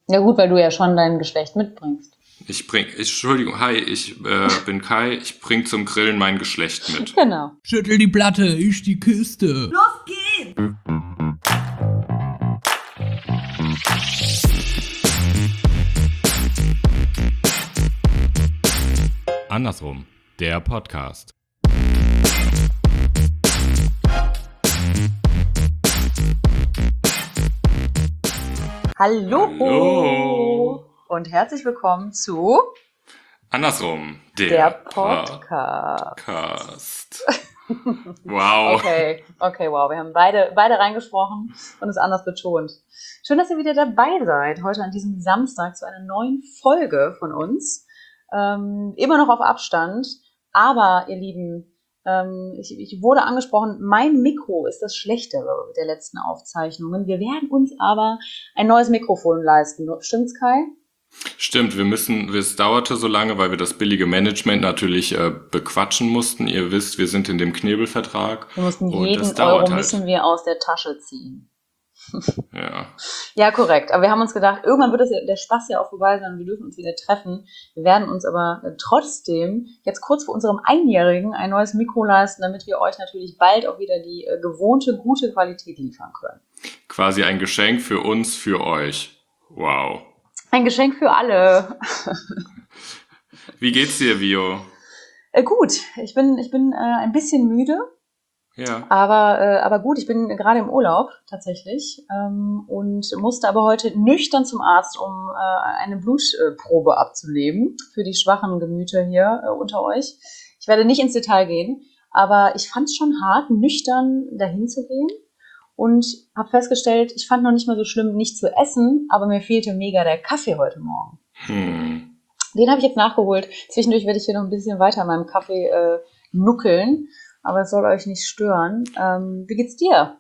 Ja gut, weil du ja schon dein Geschlecht mitbringst. Entschuldigung, hi, ich bin Kai, ich bring zum Grillen mein Geschlecht mit. Genau. Schüttel die Platte, ich die Kiste. Los geht's! Andersrum, der Podcast. Hallo und herzlich willkommen zu Andersrum, der Podcast. Podcast. Wow. Okay, wow. Wir haben beide reingesprochen und es anders betont. Schön, dass ihr wieder dabei seid, heute an diesem Samstag zu einer neuen Folge von uns. Immer noch auf Abstand, aber ihr Lieben, ich wurde angesprochen, mein Mikro ist das Schlechtere der letzten Aufzeichnungen. Wir werden uns aber ein neues Mikrofon leisten. Stimmt's, Kai? Stimmt, es dauerte so lange, weil wir das billige Management natürlich bequatschen mussten. Ihr wisst, wir sind in dem Knebelvertrag. Wir mussten und jeden das dauert Euro halt. müssen wir aus der Tasche ziehen. Ja. Ja, korrekt. Aber wir haben uns gedacht, irgendwann wird der Spaß ja auch vorbei sein und wir dürfen uns wieder treffen. Wir werden uns aber trotzdem jetzt kurz vor unserem Einjährigen ein neues Mikro leisten, damit wir euch natürlich bald auch wieder die gewohnte, gute Qualität liefern können. Quasi ein Geschenk für uns, für euch. Wow. Ein Geschenk für alle. Wie geht's dir, Vio? Gut, ich bin ein bisschen müde. Ja. Aber gut, ich bin gerade im Urlaub tatsächlich und musste aber heute nüchtern zum Arzt, um eine Blutprobe abzunehmen für die schwachen Gemüter hier unter euch. Ich werde nicht ins Detail gehen, aber ich fand es schon hart, nüchtern dahin zu gehen und habe festgestellt, ich fand noch nicht mal so schlimm, nicht zu essen, aber mir fehlte mega der Kaffee heute Morgen. Den habe ich jetzt nachgeholt. Zwischendurch werde ich hier noch ein bisschen weiter an meinem Kaffee nuckeln. Aber es soll euch nicht stören. Wie geht's dir?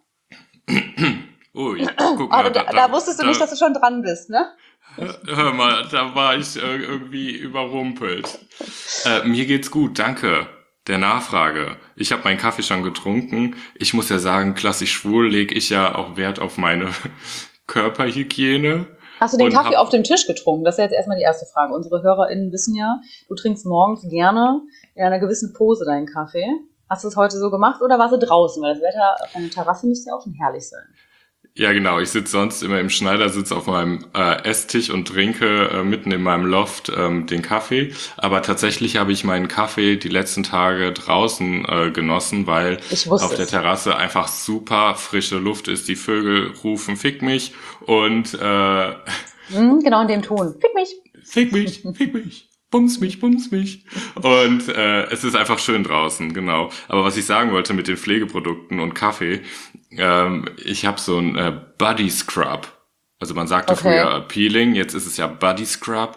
Ui, guck mal. Da wusstest du nicht, dass du schon dran bist, ne? Hör mal, da war ich irgendwie überrumpelt. Mir geht's gut, danke. Der Nachfrage. Ich habe meinen Kaffee schon getrunken. Ich muss ja sagen, klassisch schwul lege ich ja auch Wert auf meine Körperhygiene. Hast du den Kaffee auf dem Tisch getrunken? Das ist jetzt erstmal die erste Frage. Unsere HörerInnen wissen ja, du trinkst morgens gerne in einer gewissen Pose deinen Kaffee. Hast du es heute so gemacht oder warst du draußen? Weil das Wetter auf einer Terrasse müsste ja auch schon herrlich sein. Ja, genau. Ich sitze sonst immer im Schneidersitz auf meinem Esstisch und trinke mitten in meinem Loft den Kaffee. Aber tatsächlich habe ich meinen Kaffee die letzten Tage draußen genossen, weil auf der Terrasse einfach super frische Luft ist. Die Vögel rufen "Fick mich" und genau in dem Ton. Fick mich. Fick mich, fick mich. Bums mich. Und es ist einfach schön draußen, genau. Aber was ich sagen wollte mit den Pflegeprodukten und Kaffee, ich habe so ein Body Scrub. Also man sagte früher Peeling, jetzt ist es ja Body Scrub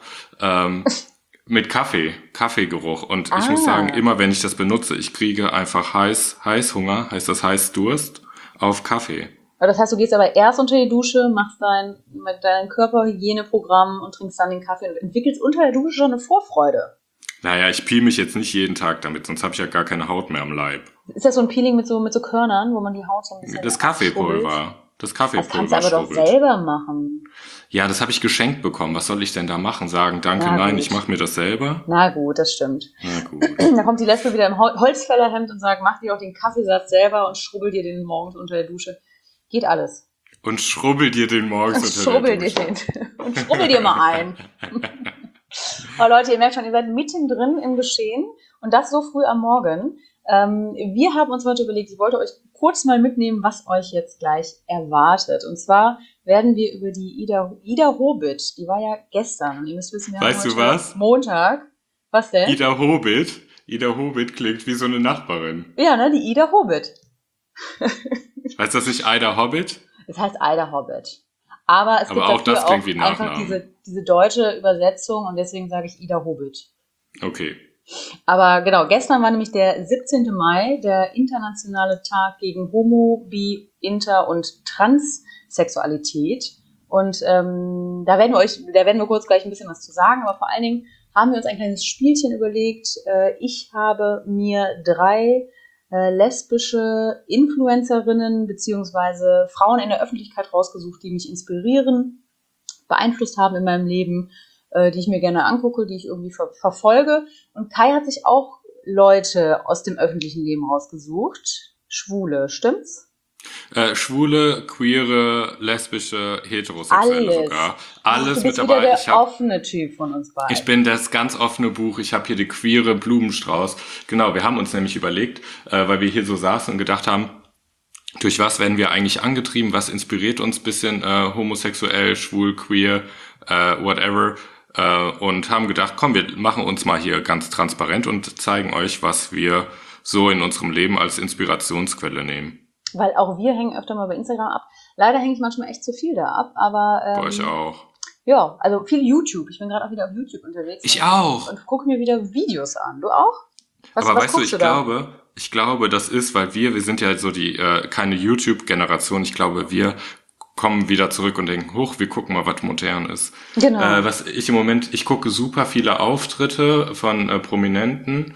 mit Kaffeegeruch. Und ich muss sagen, immer wenn ich das benutze, ich kriege einfach Heißhunger, heißt das Heißdurst, auf Kaffee. Das heißt, du gehst aber erst unter die Dusche, machst dein Körperhygieneprogramm und trinkst dann den Kaffee und entwickelst unter der Dusche schon eine Vorfreude. Naja, ich peel mich jetzt nicht jeden Tag damit, sonst habe ich ja gar keine Haut mehr am Leib. Ist das so ein Peeling mit so Körnern, wo man die Haut so ein bisschen... Das Kaffeepulver. Das kannst du aber doch selber machen. Ja, das habe ich geschenkt bekommen. Was soll ich denn da machen? Sagen, danke, nein, ich mache mir das selber? Na gut, das stimmt. Na gut. Da kommt die Lesbe wieder im Holzfällerhemd und sagt, mach dir auch den Kaffeesatz selber und schrubbel dir den morgens unter der Dusche. Geht alles. Und schrubbel dir den morgens unter der Dusche. Und schrubbel dir mal ein. Aber Leute, ihr merkt schon, ihr seid mittendrin im Geschehen und das so früh am Morgen. Wir haben uns heute überlegt, ich wollte euch kurz mal mitnehmen, was euch jetzt gleich erwartet. Und zwar werden wir über die Ida Hobbit, die war ja gestern. Und ihr müsst wissen, wir haben heute Montag. Was denn? Ida Hobbit klingt wie so eine Nachbarin. Ja, ne, die Ida Hobbit. Heißt das nicht Ida Hobbit? Es heißt Ida Hobbit. Aber es gibt auch das klingt wie einfach diese deutsche Übersetzung und deswegen sage ich Ida Hobbit. Okay. Aber genau, gestern war nämlich der 17. Mai, der internationale Tag gegen Homo-, Bi-, Inter- und Transsexualität. Und da werden wir kurz gleich ein bisschen was zu sagen, aber vor allen Dingen haben wir uns ein kleines Spielchen überlegt. Ich habe mir 3 lesbische Influencerinnen beziehungsweise Frauen in der Öffentlichkeit rausgesucht, die mich inspirieren beeinflusst haben in meinem Leben, die ich mir gerne angucke, die ich irgendwie verfolge. Und Kai hat sich auch Leute aus dem öffentlichen Leben rausgesucht. Schwule, stimmt's? Schwule, queere, lesbische, heterosexuelle Alles. sogar. Ach, du Alles mit bist wieder dabei. der offene Typ von uns beiden. Ich bin das ganz offene Buch. Ich habe hier die queere Blumenstrauß. Genau, wir haben uns nämlich überlegt, weil wir hier so saßen und gedacht haben, durch was werden wir eigentlich angetrieben? Was inspiriert uns ein bisschen homosexuell, schwul, queer, whatever? Und haben gedacht, komm, wir machen uns mal hier ganz transparent und zeigen euch, was wir so in unserem Leben als Inspirationsquelle nehmen. Weil auch wir hängen öfter mal bei Instagram ab. Leider hänge ich manchmal echt zu viel da ab, aber Bei euch auch. ja, also viel YouTube. Ich bin gerade auch wieder auf YouTube unterwegs. Ich auch. Und gucke mir wieder Videos an. Du auch? Aber weißt du, guckst du da? ich glaube, das ist, weil wir sind ja so die keine YouTube-Generation. Ich glaube, wir kommen wieder zurück und denken, hoch, wir gucken mal, was modern ist. Genau. Ich gucke super viele Auftritte von Prominenten,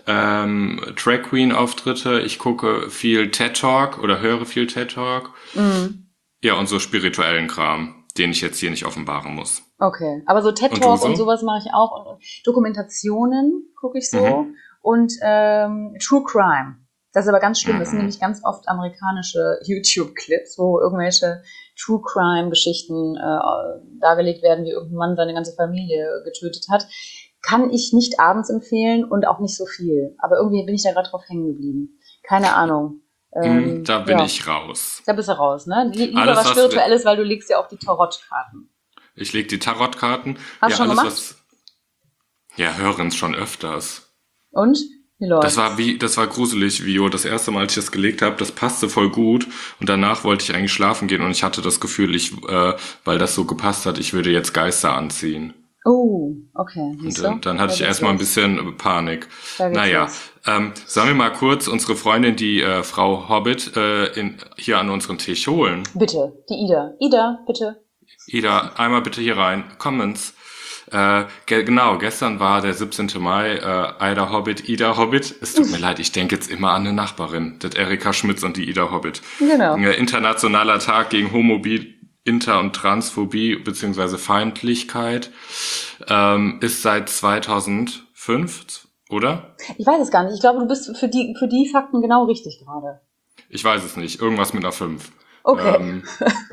Drag Queen Auftritte, ich gucke viel TED Talk oder höre viel TED Talk. Ja, und so spirituellen Kram, den ich jetzt hier nicht offenbaren muss. Okay, aber so TED Und Talk du so? und sowas mache ich auch und Dokumentationen gucke ich so und True Crime. Das ist aber ganz schlimm. Das sind nämlich ganz oft amerikanische YouTube-Clips, wo irgendwelche True Crime-Geschichten dargelegt werden, wie irgendein Mann seine ganze Familie getötet hat. Kann ich nicht abends empfehlen und auch nicht so viel. Aber irgendwie bin ich da gerade drauf hängen geblieben. Keine Ahnung. Da bin ich raus. Da bist du raus, ne? Lieber Alles, was was Spirituelles, weil du legst ja auch die Tarotkarten. Ich leg die Tarotkarten. Hast du schon gemacht? Ja, hören's schon öfters. Und? Wie läuft's? Das war gruselig, Vio. Das erste Mal, als ich das gelegt habe, das passte voll gut. Und danach wollte ich eigentlich schlafen gehen und ich hatte das Gefühl, weil das so gepasst hat, ich würde jetzt Geister anziehen. Oh, okay. Und dann hatte ich erstmal ein bisschen Panik. Naja, sollen wir mal kurz unsere Freundin, die Frau Hobbit, hier an unseren Tisch holen? Bitte, die Ida. Ida, bitte. Ida, einmal bitte hier rein. Comments. Genau, gestern war der 17. Mai, Ida Hobbit. Es tut mir leid, ich denke jetzt immer an eine Nachbarin, das Erika Schmitz und die Ida Hobbit. Genau. Internationaler Tag gegen Homophobie, Inter- und Transphobie bzw. Feindlichkeit ist seit 2005, oder? Ich weiß es gar nicht. Ich glaube, du bist für die Fakten genau richtig gerade. Ich weiß es nicht. Irgendwas mit einer 5. Okay.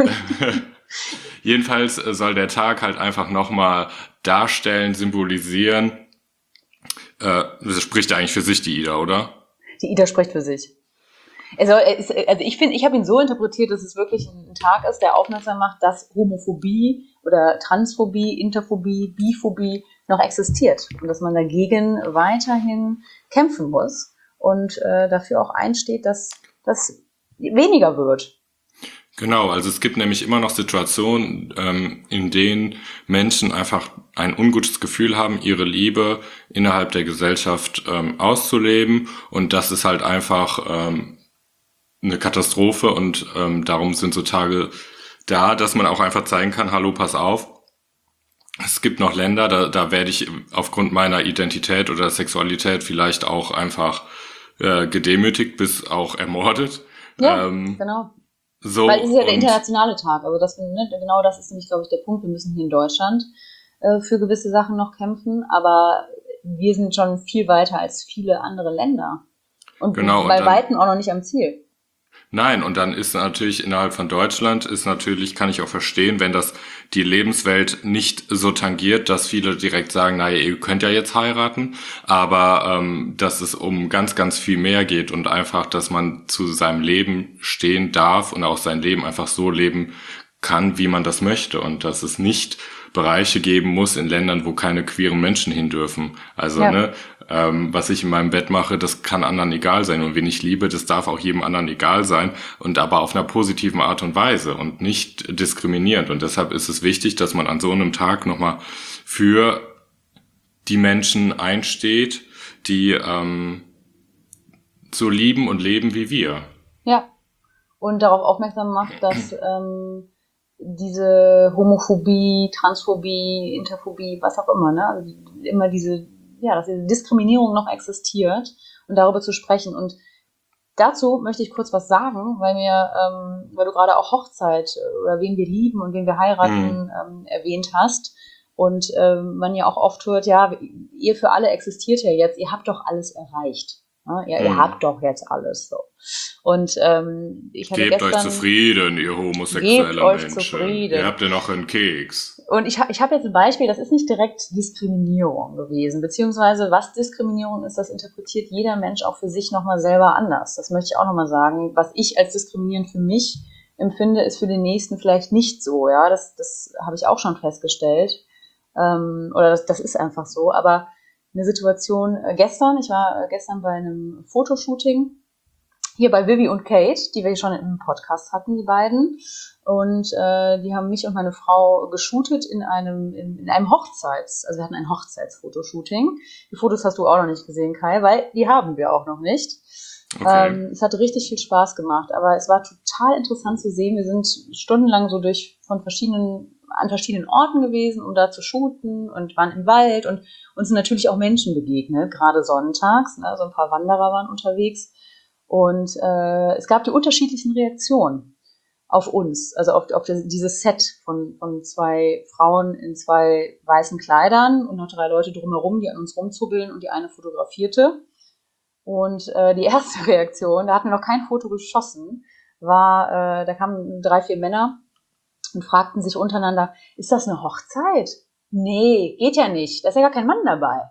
Jedenfalls soll der Tag halt einfach nochmal darstellen, symbolisieren. Das spricht ja eigentlich für sich, die Ida, oder? Die Ida spricht für sich. Also ich habe ihn so interpretiert, dass es wirklich ein Tag ist, der aufmerksam macht, dass Homophobie oder Transphobie, Interphobie, Biphobie noch existiert und dass man dagegen weiterhin kämpfen muss und dafür auch einsteht, dass das weniger wird. Genau, also es gibt nämlich immer noch Situationen, in denen Menschen einfach ein ungutes Gefühl haben, ihre Liebe innerhalb der Gesellschaft auszuleben, und das ist halt einfach eine Katastrophe, und darum sind so Tage da, dass man auch einfach zeigen kann, hallo, pass auf, es gibt noch Länder, da werde ich aufgrund meiner Identität oder Sexualität vielleicht auch einfach gedemütigt bis auch ermordet. Ja, genau. So, weil es ist ja der internationale Tag, also genau das ist nämlich, glaube ich, der Punkt. Wir müssen hier in Deutschland für gewisse Sachen noch kämpfen, aber wir sind schon viel weiter als viele andere Länder und genau, bei Weitem auch noch nicht am Ziel. Nein, und dann ist natürlich innerhalb von Deutschland kann ich auch verstehen, wenn das die Lebenswelt nicht so tangiert, dass viele direkt sagen, naja, ihr könnt ja jetzt heiraten, aber dass es um ganz, ganz viel mehr geht und einfach, dass man zu seinem Leben stehen darf und auch sein Leben einfach so leben kann, wie man das möchte, und dass es nicht Bereiche geben muss in Ländern, wo keine queeren Menschen hin dürfen. Also, ja. Was ich in meinem Bett mache, das kann anderen egal sein, und wen ich liebe, das darf auch jedem anderen egal sein, und aber auf einer positiven Art und Weise und nicht diskriminierend. Und deshalb ist es wichtig, dass man an so einem Tag nochmal für die Menschen einsteht, die so lieben und leben wie wir. Ja, und darauf aufmerksam macht, dass diese Homophobie, Transphobie, Interphobie, was auch immer, ne? Also immer dass diese Diskriminierung noch existiert und darüber zu sprechen. Und dazu möchte ich kurz was sagen, weil du gerade auch Hochzeit oder wen wir lieben und wen wir heiraten erwähnt hast. Und man ja auch oft hört, ja, ihr für alle existiert ja jetzt, ihr habt doch alles erreicht. Ne? Ihr habt doch jetzt alles so. Und ich hatte Gebt gestern... euch zufrieden, ihr homosexuelle Menschen. Zufrieden. Ihr habt ja noch einen Keks. Und ich hab jetzt ein Beispiel, das ist nicht direkt Diskriminierung gewesen, beziehungsweise was Diskriminierung ist, das interpretiert jeder Mensch auch für sich nochmal selber anders. Das möchte ich auch nochmal sagen. Was ich als diskriminierend für mich empfinde, ist für den Nächsten vielleicht nicht so. Ja, das habe ich auch schon festgestellt. Oder das ist einfach so. Aber eine Situation ich war gestern bei einem Fotoshooting hier bei Vivi und Kate, die wir schon im Podcast hatten, die beiden. Und die haben mich und meine Frau geshootet in einem also wir hatten ein Hochzeitsfotoshooting. Die Fotos hast du auch noch nicht gesehen, Kai, weil die haben wir auch noch nicht. Okay. Es hat richtig viel Spaß gemacht, aber es war total interessant zu sehen. Wir sind stundenlang so an verschiedenen Orten gewesen, um da zu shooten und waren im Wald und uns sind natürlich auch Menschen begegnet, gerade sonntags, ne, so ein paar Wanderer waren unterwegs und es gab die unterschiedlichen Reaktionen auf uns, also auf dieses Set von zwei Frauen in zwei weißen Kleidern und noch 3 Leute drumherum, die an uns rumzubbeln und die eine fotografierte. Und die erste Reaktion, da hatten wir noch kein Foto geschossen, war, da kamen 3, 4 Männer und fragten sich untereinander, ist das eine Hochzeit? Nee, geht ja nicht, da ist ja gar kein Mann dabei.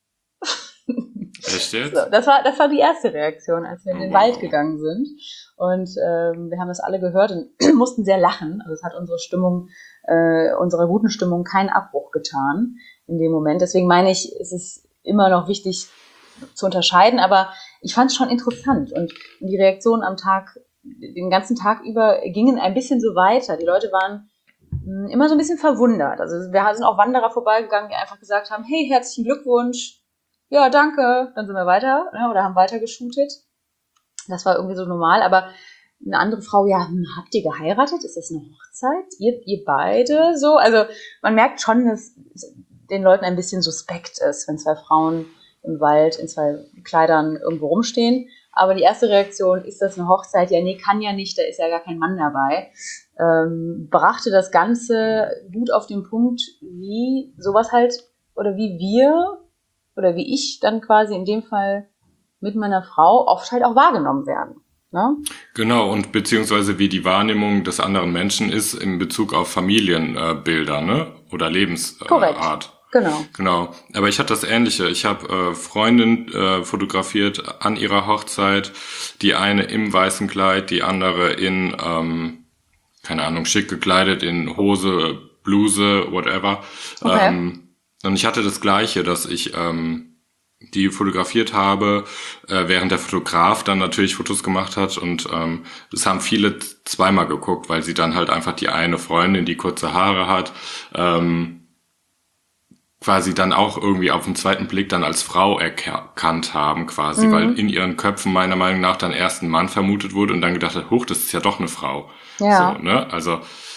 Echt jetzt? So, das war die erste Reaktion, als wir in den Wald gegangen sind. Und wir haben das alle gehört und mussten sehr lachen. Also es hat unserer guten Stimmung keinen Abbruch getan in dem Moment. Deswegen meine ich, es ist immer noch wichtig zu unterscheiden, aber ich fand es schon interessant. Und die Reaktionen den ganzen Tag über gingen ein bisschen so weiter. Die Leute waren immer so ein bisschen verwundert. Also wir sind auch Wanderer vorbeigegangen, die einfach gesagt haben, hey, herzlichen Glückwunsch. Ja, danke. Dann sind wir weiter, ne, oder haben weiter geshootet. Das war irgendwie so normal, aber eine andere Frau, ja, habt ihr geheiratet? Ist das eine Hochzeit? Ihr beide? So, also man merkt schon, dass den Leuten ein bisschen suspekt ist, wenn 2 Frauen im Wald in 2 Kleidern irgendwo rumstehen. Aber die erste Reaktion, ist das eine Hochzeit? Ja, nee, kann ja nicht, da ist ja gar kein Mann dabei. Brachte das Ganze gut auf den Punkt, wie sowas halt, oder wie wir, oder wie ich dann quasi in dem Fall mit meiner Frau oft halt auch wahrgenommen werden. Ne? Genau, und beziehungsweise wie die Wahrnehmung des anderen Menschen ist in Bezug auf Familienbilder, ne? Oder Lebensart. Genau. Aber ich hatte das Ähnliche. Ich habe Freundin fotografiert an ihrer Hochzeit. Die eine im weißen Kleid, die andere in, keine Ahnung, schick gekleidet, in Hose, Bluse, whatever. Okay. Und ich hatte das Gleiche, dass ich die fotografiert habe, während der Fotograf dann natürlich Fotos gemacht hat und das haben viele zweimal geguckt, weil sie dann halt einfach die eine Freundin, die kurze Haare hat, quasi dann auch irgendwie auf den zweiten Blick dann als Frau erkannt haben quasi, weil in ihren Köpfen meiner Meinung nach dann erst ein Mann vermutet wurde und dann gedacht hat, huch, das ist ja doch eine Frau. Ja. So, ne? Also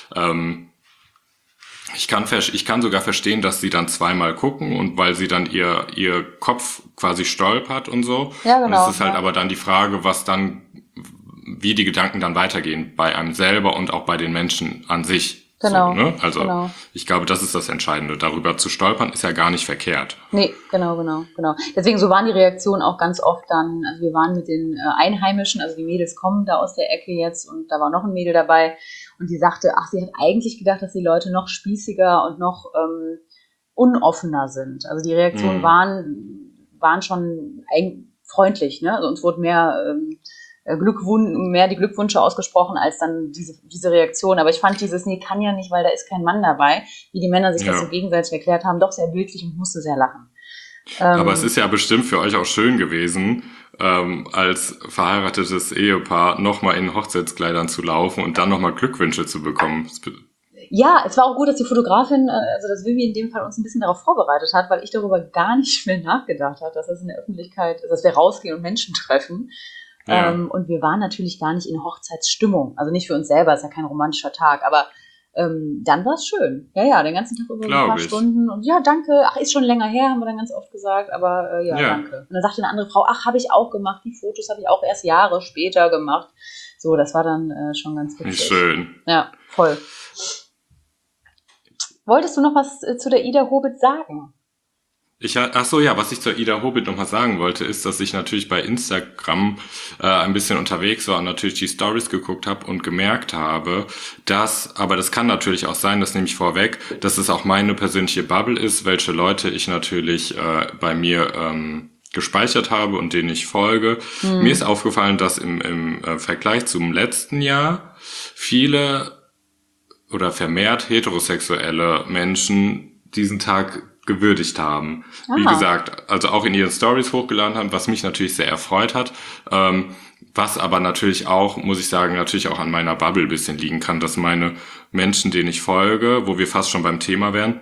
ich kann sogar verstehen, dass sie dann zweimal gucken und weil sie dann ihr Kopf quasi stolpert und so. Ja, genau. Und es ist halt aber dann die Frage, wie die Gedanken dann weitergehen bei einem selber und auch bei den Menschen an sich. Genau. So, ne? Also Ich glaube, das ist das Entscheidende. Darüber zu stolpern ist ja gar nicht verkehrt. Nee, genau. Deswegen, so waren die Reaktionen auch ganz oft dann, also wir waren mit den Einheimischen, also die Mädels kommen da aus der Ecke jetzt und da war noch ein Mädel dabei und die sagte, sie hat eigentlich gedacht, dass die Leute noch spießiger und noch unoffener sind. Also die Reaktionen waren schon freundlich, ne? Also uns wurde mehr die Glückwünsche ausgesprochen als dann diese Reaktion. Aber ich fand nee, kann ja nicht, weil da ist kein Mann dabei, wie die Männer sich das so gegenseitig erklärt haben, doch sehr bildlich und musste sehr lachen. Aber es ist ja bestimmt für euch auch schön gewesen, als verheiratetes Ehepaar nochmal in Hochzeitskleidern zu laufen und dann nochmal Glückwünsche zu bekommen. Ja, es war auch gut, dass die Fotografin, also dass Vivi in dem Fall uns ein bisschen darauf vorbereitet hat, weil ich darüber gar nicht mehr nachgedacht habe, dass das in der Öffentlichkeit, dass wir rausgehen und Menschen treffen. Ja. Und wir waren natürlich gar nicht in Hochzeitsstimmung. Also nicht für uns selber, ist ja kein romantischer Tag, aber dann war es schön. Ja, den ganzen Tag über so ein paar Stunden. Und ja, danke. Ach, ist schon länger her, haben wir dann ganz oft gesagt. Aber ja, danke. Und dann sagte eine andere Frau, ach, habe ich auch gemacht. Die Fotos habe ich auch erst Jahre später gemacht. So, das war dann schon ganz witzig. Schön. Ja, voll. Wolltest du noch was zu der Ida Hobit sagen? Was ich zur Ida Hobit nochmal sagen wollte, ist, dass ich natürlich bei Instagram ein bisschen unterwegs war und natürlich die Stories geguckt habe und gemerkt habe, aber das kann natürlich auch sein, das nehme ich vorweg, dass es auch meine persönliche Bubble ist, welche Leute ich natürlich bei mir gespeichert habe und denen ich folge. Mir ist aufgefallen, dass im Vergleich zum letzten Jahr viele oder vermehrt heterosexuelle Menschen diesen Tag gewürdigt haben. Aha. Wie gesagt, also auch in ihren Stories hochgeladen haben, was mich natürlich sehr erfreut hat, was aber natürlich auch, muss ich sagen, natürlich auch an meiner Bubble ein bisschen liegen kann, dass meine Menschen, denen ich folge, wo wir fast schon beim Thema wären,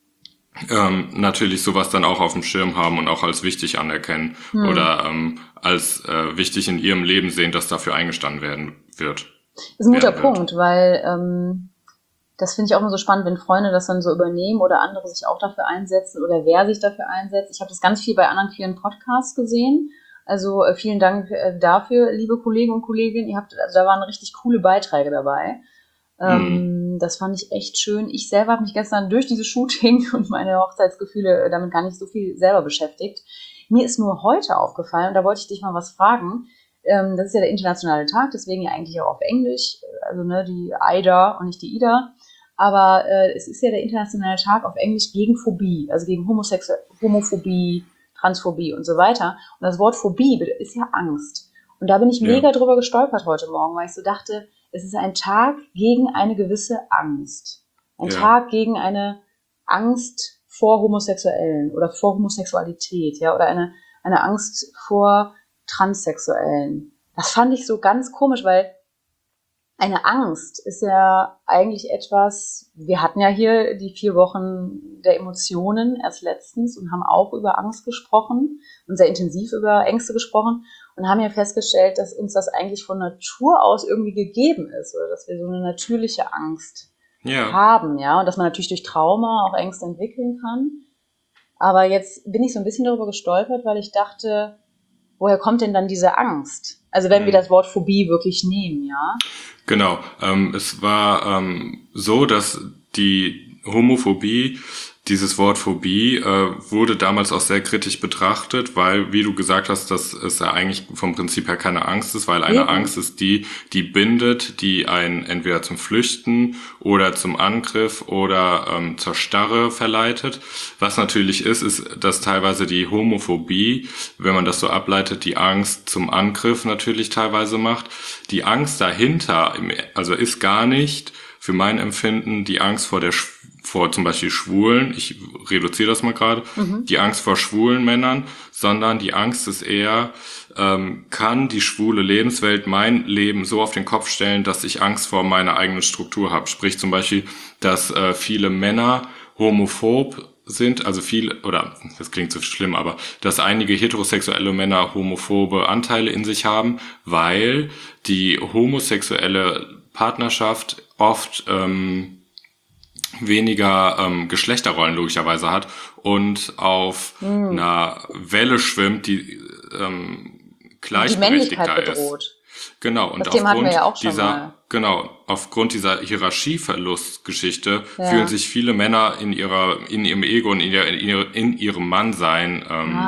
natürlich sowas dann auch auf dem Schirm haben und auch als wichtig anerkennen oder als wichtig in ihrem Leben sehen, dass dafür eingestanden werden wird. Das ist ein guter Punkt, weil das finde ich auch immer so spannend, wenn Freunde das dann so übernehmen oder andere sich auch dafür einsetzen oder wer sich dafür einsetzt. Ich habe das ganz viel bei anderen vielen Podcasts gesehen. Also vielen Dank dafür, liebe Kollegen und Kolleginnen. Da waren richtig coole Beiträge dabei. Das fand ich echt schön. Ich selber habe mich gestern durch dieses Shooting und meine Hochzeitsgefühle damit gar nicht so viel selber beschäftigt. Mir ist nur heute aufgefallen, und da wollte ich dich mal was fragen. Das ist ja der internationale Tag, deswegen ja eigentlich auch auf Englisch. Also die AIDA und nicht die Ida. Aber es ist ja der internationale Tag auf Englisch gegen Phobie, also gegen Homophobie, Transphobie und so weiter. Und das Wort Phobie ist ja Angst. Und da bin ich mega drüber gestolpert heute Morgen, weil ich so dachte, es ist ein Tag gegen eine gewisse Angst. Ein Tag gegen eine Angst vor Homosexuellen oder vor Homosexualität, ja, oder eine Angst vor Transsexuellen. Das fand ich so ganz komisch, weil eine Angst ist ja eigentlich etwas, wir hatten ja hier die 4 Wochen der Emotionen erst letztens und haben auch über Angst gesprochen und sehr intensiv über Ängste gesprochen und haben ja festgestellt, dass uns das eigentlich von Natur aus irgendwie gegeben ist oder dass wir so eine natürliche Angst haben, ja, und dass man natürlich durch Trauma auch Ängste entwickeln kann. Aber jetzt bin ich so ein bisschen darüber gestolpert, weil ich dachte, woher kommt denn dann diese Angst? Also wenn wir das Wort Phobie wirklich nehmen, ja? Genau. Es war so, dass die Homophobie, dieses Wort Phobie, wurde damals auch sehr kritisch betrachtet, weil, wie du gesagt hast, dass es ja eigentlich vom Prinzip her keine Angst ist, weil eine Angst ist die bindet, die einen entweder zum Flüchten oder zum Angriff oder zur Starre verleitet. Was natürlich ist, dass teilweise die Homophobie, wenn man das so ableitet, die Angst zum Angriff natürlich teilweise macht. Die Angst dahinter, also ist gar nicht für mein Empfinden die Angst vor zum Beispiel Schwulen, ich reduziere das mal gerade, die Angst vor schwulen Männern, sondern die Angst ist eher, kann die schwule Lebenswelt mein Leben so auf den Kopf stellen, dass ich Angst vor meiner eigenen Struktur habe. Sprich zum Beispiel, dass viele Männer homophob sind, also oder das klingt so schlimm, aber dass einige heterosexuelle Männer homophobe Anteile in sich haben, weil die homosexuelle Partnerschaft oft weniger Geschlechterrollen logischerweise hat und auf einer Welle schwimmt, die gleichberechtigter ist. Genau, und aufgrund dieser Hierarchieverlustgeschichte fühlen sich viele Männer in ihrem Ego und in ihrem Mannsein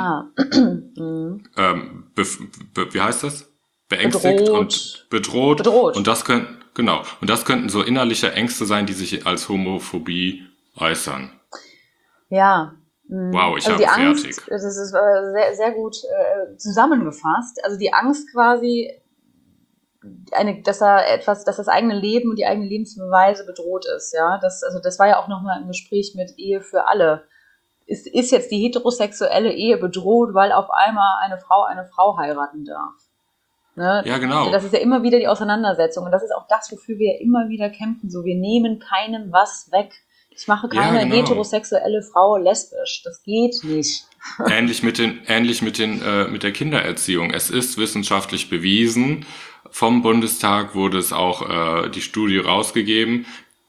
wie heißt das? Beängstigt und bedroht. Und das könnten so innerliche Ängste sein, die sich als Homophobie äußern. Ja. Wow, ich habe fertig. Angst, das ist sehr, sehr gut zusammengefasst. Also die Angst quasi, dass das eigene Leben und die eigene Lebensweise bedroht ist. Ja, das war ja auch nochmal im Gespräch mit Ehe für alle. Ist jetzt die heterosexuelle Ehe bedroht, weil auf einmal eine Frau heiraten darf? Ne? Ja, genau. Das ist ja immer wieder die Auseinandersetzung und das ist auch das, wofür wir immer wieder kämpfen. So, wir nehmen keinem was weg. Ich mache keine heterosexuelle Frau lesbisch. Das geht nicht. Ähnlich mit der Kindererziehung. Es ist wissenschaftlich bewiesen. Vom Bundestag wurde es auch die Studie rausgegeben.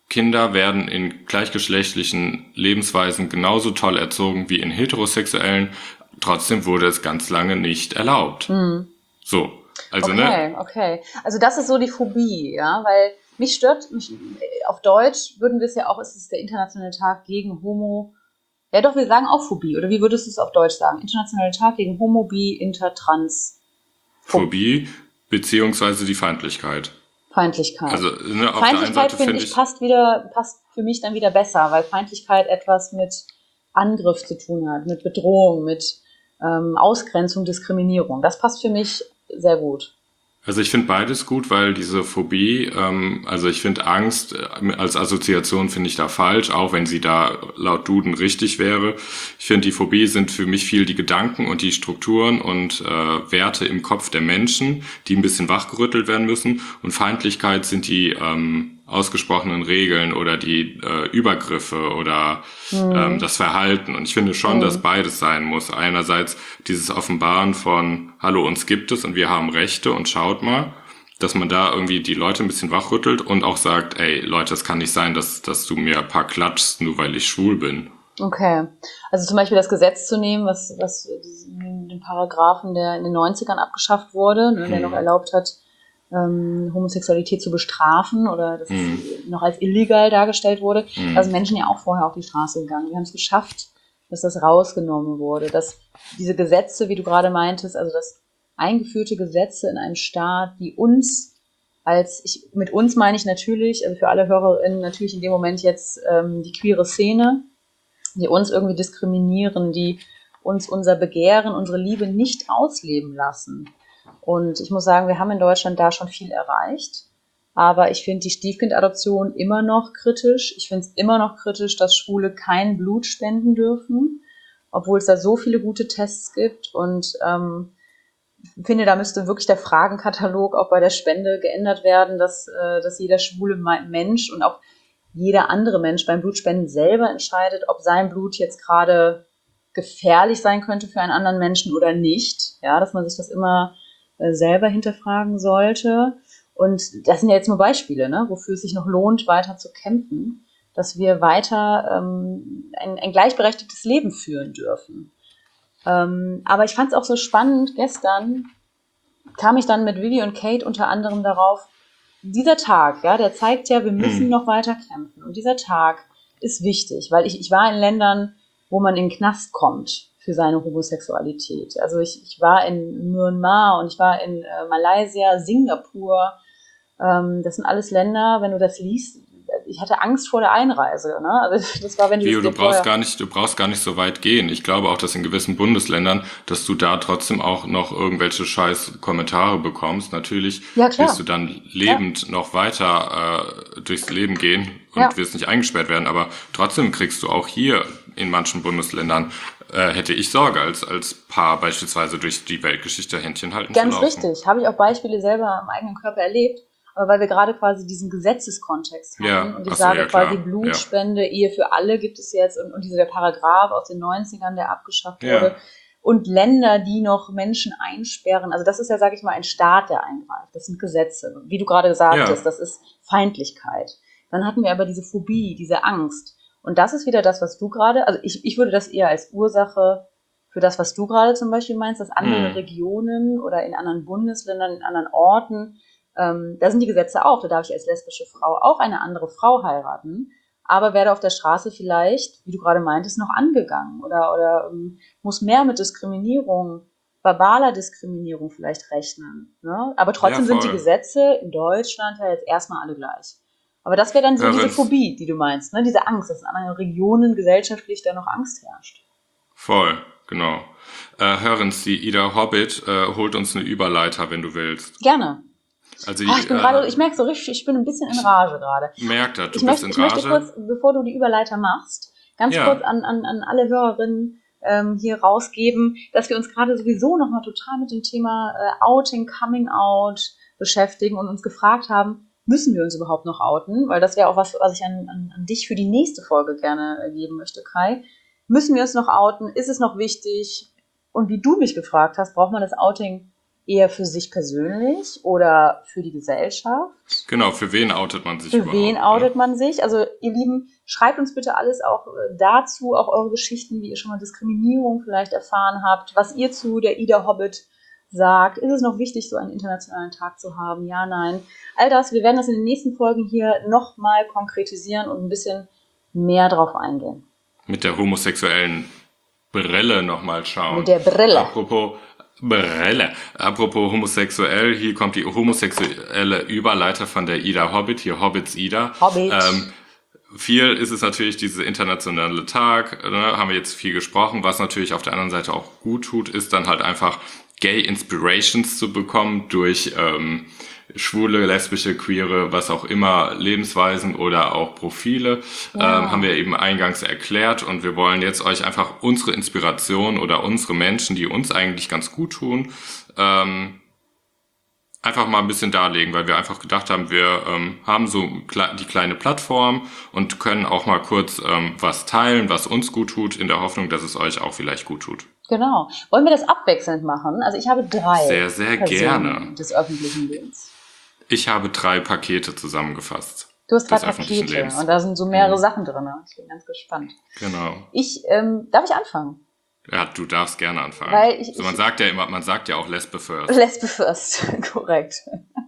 Kinder werden in gleichgeschlechtlichen Lebensweisen genauso toll erzogen wie in heterosexuellen. Trotzdem wurde es ganz lange nicht erlaubt. So, also Okay. Also das ist so die Phobie, ja, weil mich auf Deutsch würden wir es ja auch, es ist der internationale Tag gegen Homo, ja doch, wir sagen auch Phobie, oder wie würdest du es auf Deutsch sagen? Internationaler Tag gegen Homo, Bi, Inter, Trans. Phobie beziehungsweise die Feindlichkeit. Feindlichkeit. Also auf der einen Feindlichkeit, Seite finde ich, passt für mich dann wieder besser, weil Feindlichkeit etwas mit Angriff zu tun hat, mit Bedrohung, mit Ausgrenzung, Diskriminierung. Das passt für mich sehr gut. Also ich finde beides gut, weil diese Phobie, also ich finde Angst als Assoziation finde ich da falsch, auch wenn sie da laut Duden richtig wäre. Ich finde, die Phobie sind für mich viel die Gedanken und die Strukturen und Werte im Kopf der Menschen, die ein bisschen wachgerüttelt werden müssen. Und Feindlichkeit sind die ausgesprochenen Regeln oder die Übergriffe oder das Verhalten. Und ich finde schon, dass beides sein muss. Einerseits dieses Offenbaren von, hallo, uns gibt es und wir haben Rechte und schaut mal, dass man da irgendwie die Leute ein bisschen wachrüttelt und auch sagt, ey, Leute, es kann nicht sein, dass du mir ein paar klatschst, nur weil ich schwul bin. Okay. Also zum Beispiel das Gesetz zu nehmen, was den Paragraphen, der in den 90ern abgeschafft wurde, ne, der noch erlaubt hat, Homosexualität zu bestrafen oder dass es noch als illegal dargestellt wurde. Da sind Menschen ja auch vorher auf die Straße gegangen. Wir haben es geschafft, dass das rausgenommen wurde, dass diese Gesetze, wie du gerade meintest, also dass eingeführte Gesetze in einem Staat, die uns mit uns meine ich natürlich, also für alle HörerInnen natürlich in dem Moment jetzt die queere Szene, die uns irgendwie diskriminieren, die uns unser Begehren, unsere Liebe nicht ausleben lassen. Und ich muss sagen, wir haben in Deutschland da schon viel erreicht. Aber ich finde die Stiefkindadoption immer noch kritisch. Ich finde es immer noch kritisch, dass Schwule kein Blut spenden dürfen, obwohl es da so viele gute Tests gibt. Und finde, da müsste wirklich der Fragenkatalog auch bei der Spende geändert werden, dass jeder schwule Mensch und auch jeder andere Mensch beim Blutspenden selber entscheidet, ob sein Blut jetzt gerade gefährlich sein könnte für einen anderen Menschen oder nicht. Ja, dass man sich das immer selber hinterfragen sollte. Und das sind ja jetzt nur Beispiele, ne, wofür es sich noch lohnt, weiter zu kämpfen, dass wir weiter ein gleichberechtigtes Leben führen dürfen. Aber ich fand es auch so spannend, gestern kam ich dann mit Vivi und Kate unter anderem darauf, dieser Tag, ja, der zeigt ja, wir müssen noch weiter kämpfen. Und dieser Tag ist wichtig, weil ich war in Ländern, wo man in den Knast kommt für seine Homosexualität. Also ich war in Myanmar und ich war in Malaysia, Singapur. Das sind alles Länder, wenn du das liest, ich hatte Angst vor der Einreise. Ne? Also das war, wenn du brauchst gar nicht so weit gehen. Ich glaube auch, dass in gewissen Bundesländern, dass du da trotzdem auch noch irgendwelche scheiß Kommentare bekommst. Natürlich wirst du dann lebend noch weiter durchs Leben gehen und wirst nicht eingesperrt werden. Aber trotzdem kriegst du auch hier in manchen Bundesländern hätte ich Sorge, als Paar beispielsweise durch die Weltgeschichte Händchen halten zu laufen. Ganz richtig. Habe ich auch Beispiele selber am eigenen Körper erlebt. Aber weil wir gerade quasi diesen Gesetzeskontext haben und ich sage quasi Blutspende, Ehe für alle gibt es jetzt und dieser Paragraph aus den 90ern, der abgeschafft wurde und Länder, die noch Menschen einsperren, also das ist ja, sage ich mal, ein Staat, der eingreift, das sind Gesetze, wie du gerade gesagt hast, das ist Feindlichkeit. Dann hatten wir aber diese Phobie, diese Angst und das ist wieder das, was du gerade, also ich würde das eher als Ursache für das, was du gerade zum Beispiel meinst, dass andere Regionen oder in anderen Bundesländern, in anderen Orten, da sind die Gesetze auch, da darf ich als lesbische Frau auch eine andere Frau heiraten, aber werde auf der Straße vielleicht, wie du gerade meintest, noch angegangen oder muss mehr mit Diskriminierung, verbaler Diskriminierung vielleicht rechnen. Ne? Aber trotzdem sind die Gesetze in Deutschland ja jetzt erstmal alle gleich. Aber das wäre dann so diese Phobie, die du meinst, ne? Diese Angst, dass in anderen Regionen gesellschaftlich da noch Angst herrscht. Voll, genau. Hörens, die Ida Hobbit holt uns eine Überleiter, wenn du willst. Gerne. Also ich merke so richtig, ich bin ein bisschen in Rage gerade. Merkt das, ich möchte kurz, bevor du die Überleiter machst, ganz kurz an alle Hörerinnen hier rausgeben, dass wir uns gerade sowieso nochmal total mit dem Thema Outing, Coming Out beschäftigen und uns gefragt haben, müssen wir uns überhaupt noch outen? Weil das wäre auch was ich an dich für die nächste Folge gerne geben möchte, Kai. Müssen wir uns noch outen? Ist es noch wichtig? Und wie du mich gefragt hast, braucht man das Outing eher für sich persönlich oder für die Gesellschaft? Genau, für wen outet man sich Für überhaupt? wen outet man sich? Also ihr Lieben, schreibt uns bitte alles auch dazu, auch eure Geschichten, wie ihr schon mal Diskriminierung vielleicht erfahren habt, was ihr zu der Ida Hobbit sagt. Ist es noch wichtig, so einen internationalen Tag zu haben? Ja, nein. All das, wir werden das in den nächsten Folgen hier nochmal konkretisieren und ein bisschen mehr drauf eingehen. Mit der homosexuellen Brille nochmal schauen. Mit der Brille. Apropos Brille. Apropos homosexuell, hier kommt die homosexuelle Überleiter von der Ida Hobbit, hier Hobbits Ida. Hobbit. Viel ist es natürlich dieser internationale Tag, ne, haben wir jetzt viel gesprochen. Was natürlich auf der anderen Seite auch gut tut, ist dann halt einfach Gay Inspirations zu bekommen durch schwule, lesbische, queere, was auch immer, Lebensweisen oder auch Profile, haben wir eben eingangs erklärt, und wir wollen jetzt euch einfach unsere Inspiration oder unsere Menschen, die uns eigentlich ganz gut tun, einfach mal ein bisschen darlegen, weil wir einfach gedacht haben, wir haben so die kleine Plattform und können auch mal kurz was teilen, was uns gut tut, in der Hoffnung, dass es euch auch vielleicht gut tut. Genau. Wollen wir das abwechselnd machen? Also ich habe 3 Sehr, sehr Personen gerne. des öffentlichen Lebens. Ich habe 3 Pakete zusammengefasst. Du hast 3 des öffentlichen Pakete Lebens. und da sind so mehrere Sachen drin. Ich bin ganz gespannt. Genau. Darf ich anfangen? Ja, du darfst gerne anfangen. Weil man sagt ja auch Lesbe first. Lesbe first, korrekt.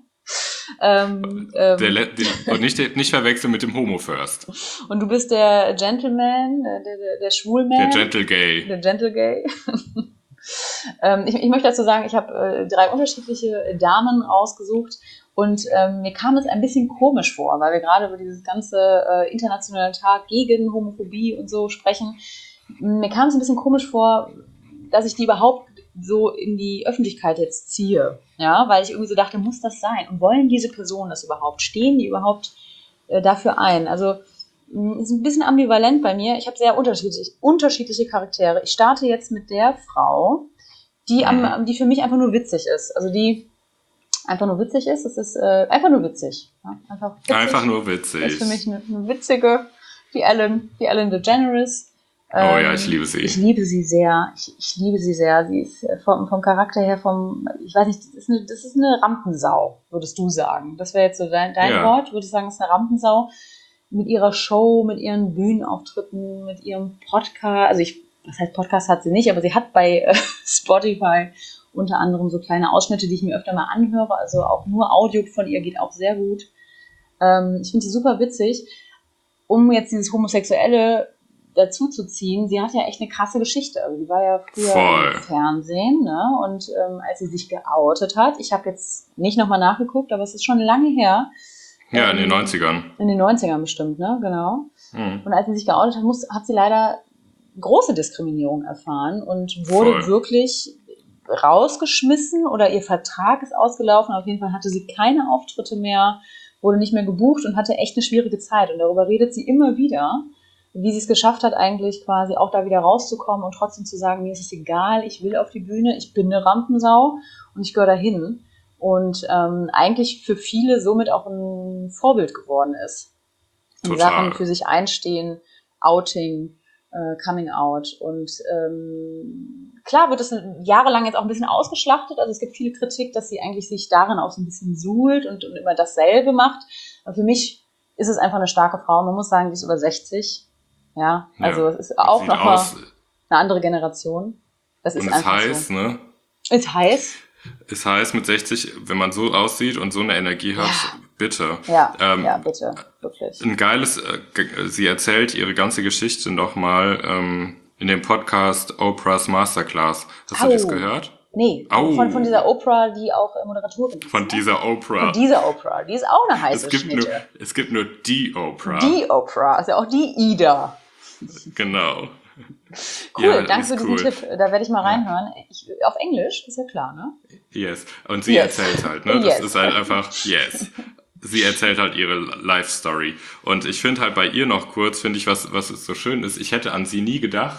Und nicht verwechseln mit dem Homo first. Und du bist der Gentleman, der Schwulman. Der Gentle Gay. Der Gentle Gay. Ich möchte dazu sagen, ich habe 3 unterschiedliche Damen ausgesucht und mir kam es ein bisschen komisch vor, weil wir gerade über dieses ganze internationale Tag gegen Homophobie und so sprechen. Mir kam es ein bisschen komisch vor, dass ich die überhaupt so in die Öffentlichkeit jetzt ziehe, ja, weil ich irgendwie so dachte, muss das sein? Und wollen diese Personen das überhaupt? Stehen die überhaupt dafür ein? Also ist ein bisschen ambivalent bei mir. Ich habe sehr unterschiedliche Charaktere. Ich starte jetzt mit der Frau, die für mich einfach nur witzig ist. Also die einfach nur witzig ist. Es ist einfach nur witzig. Ja? Einfach nur witzig. Das ist für mich eine witzige, die Ellen DeGeneres. Oh ja, ich liebe sie. Ich liebe sie sehr. Ich liebe sie sehr. Sie ist vom Charakter her, ich weiß nicht, das ist eine Rampensau, würdest du sagen. Das wäre jetzt so dein Wort. Würde ich sagen, das ist eine Rampensau. Mit ihrer Show, mit ihren Bühnenauftritten, mit ihrem Podcast. Also was heißt Podcast hat sie nicht, aber sie hat bei Spotify unter anderem so kleine Ausschnitte, die ich mir öfter mal anhöre. Also auch nur Audio von ihr geht auch sehr gut. Ich finde sie super witzig. Um jetzt dieses Homosexuelle dazu zu ziehen, sie hat ja echt eine krasse Geschichte. Also die war ja früher im Fernsehen, ne? Und als sie sich geoutet hat, ich habe jetzt nicht nochmal nachgeguckt, aber es ist schon lange her. Ja, in den 90ern. In den 90ern bestimmt, ne? Genau. Und als sie sich geoutet hat, hat sie leider große Diskriminierung erfahren und wurde wirklich rausgeschmissen oder ihr Vertrag ist ausgelaufen. Auf jeden Fall hatte sie keine Auftritte mehr, wurde nicht mehr gebucht und hatte echt eine schwierige Zeit. Und darüber redet sie immer wieder, wie sie es geschafft hat, eigentlich quasi auch da wieder rauszukommen und trotzdem zu sagen, mir ist es egal, ich will auf die Bühne, ich bin eine Rampensau und ich gehöre dahin. Und eigentlich für viele somit auch ein Vorbild geworden ist. In Sachen für sich einstehen, Outing, Coming Out. Und klar wird es jahrelang jetzt auch ein bisschen ausgeschlachtet. Also es gibt viel Kritik, dass sie eigentlich sich darin auch so ein bisschen suhlt und immer dasselbe macht. Aber für mich ist es einfach eine starke Frau. Man muss sagen, sie ist über 60. Ja, also es ist auch nochmal eine andere Generation. Das ist einfach so. Ist heiß, ne? Ist heiß. Ist heiß mit 60, wenn man so aussieht und so eine Energie hat, bitte. Ja, bitte, wirklich. Ein geiles, sie erzählt ihre ganze Geschichte nochmal in dem Podcast Oprah's Masterclass. Hast du das gehört? Nee, von dieser Oprah, die auch Moderatorin ist. Von dieser Oprah. Von dieser Oprah, die ist auch eine heiße Schnitte. Es gibt nur die Oprah. Die Oprah, ist ja auch die Ida. Genau. Cool, ja, danke für diesen Tipp. Da werde ich mal reinhören. Auf Englisch, ist ja klar, ne? Yes. Und sie erzählt halt, ne? Das ist halt einfach, Sie erzählt halt ihre Life-Story. Und ich finde halt bei ihr noch kurz, finde ich, was so schön ist, ich hätte an sie nie gedacht,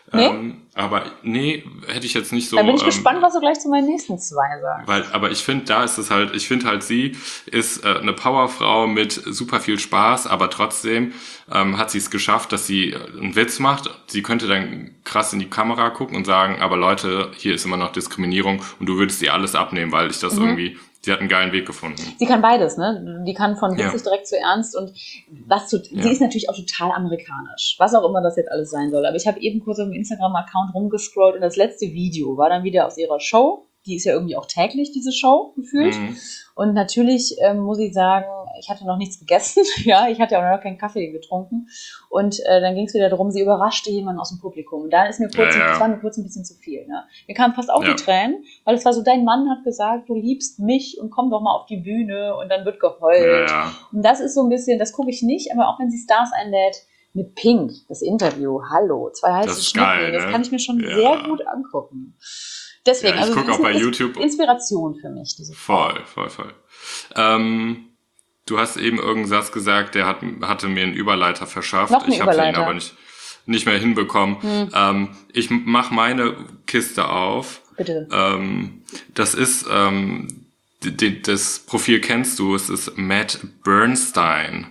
Nee? Aber nee, hätte ich jetzt nicht so. Dann bin ich gespannt, was du gleich zu meinen nächsten 2 sagst. Aber ich finde, da ist es halt, ich finde halt, sie ist eine Powerfrau mit super viel Spaß, aber trotzdem hat sie es geschafft, dass sie einen Witz macht. Sie könnte dann krass in die Kamera gucken und sagen, aber Leute, hier ist immer noch Diskriminierung und du würdest ihr alles abnehmen, weil ich das irgendwie, sie hat einen geilen Weg gefunden. Sie kann beides, ne? Die kann von witzig direkt zu ernst und sie ist natürlich auch total amerikanisch. Was auch immer das jetzt alles sein soll. Aber ich habe eben kurz auf dem Instagram-Account rumgescrollt und das letzte Video war dann wieder aus ihrer Show. Die ist ja irgendwie auch täglich, diese Show, gefühlt. Und natürlich muss ich sagen, ich hatte noch nichts gegessen. Ja, ich hatte ja auch noch keinen Kaffee getrunken. Und dann ging es wieder darum, sie überraschte jemanden aus dem Publikum. Und da ist mir kurz, das war mir kurz ein bisschen zu viel. Ne? Mir kamen fast auch die Tränen, weil es war so, dein Mann hat gesagt, du liebst mich und komm doch mal auf die Bühne und dann wird geheult. Und das ist so ein bisschen, das gucke ich nicht, aber auch wenn sie Stars einlädt, mit Pink, das Interview, hallo, 2 heiße Schnitte, das kann ich mir schon sehr gut angucken. Deswegen, ich gucke auch bei YouTube. Inspiration für mich, diese Frau. Voll. Du hast eben irgendeinen Satz gesagt, der hatte mir einen Überleiter verschafft. Ich habe den aber nicht mehr hinbekommen. Ich mache meine Kiste auf. Bitte. Das ist, das Profil kennst du, es ist Matt Bernstein.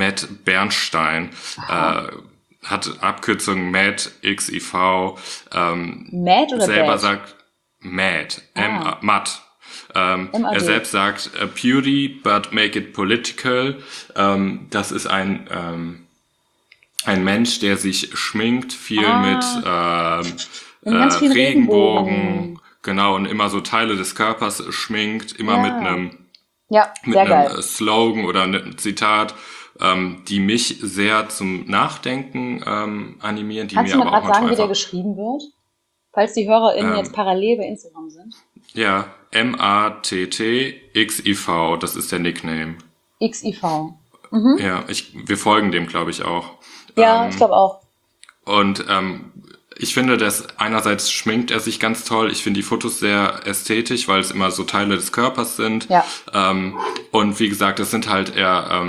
Hat Abkürzung Matt, XIV. Matt oder selber Bad? sagt Matt, Matt. Er selbst sagt beauty, but make it political. Das ist ein Mensch, der sich schminkt, viel mit Regenbogen, genau, und immer so Teile des Körpers schminkt, immer mit einem Slogan oder einem Zitat, die mich sehr zum Nachdenken animieren. Kannst du mir gerade sagen, wie der geschrieben wird? Falls die HörerInnen jetzt parallel bei Instagram sind. Ja, MATTXIV, das ist der Nickname. XIV. Ja, wir folgen dem, glaube ich, auch. Ja, ich glaube auch. Und ich finde, dass einerseits schminkt er sich ganz toll. Ich finde die Fotos sehr ästhetisch, weil es immer so Teile des Körpers sind. Ja. Und wie gesagt, es sind halt er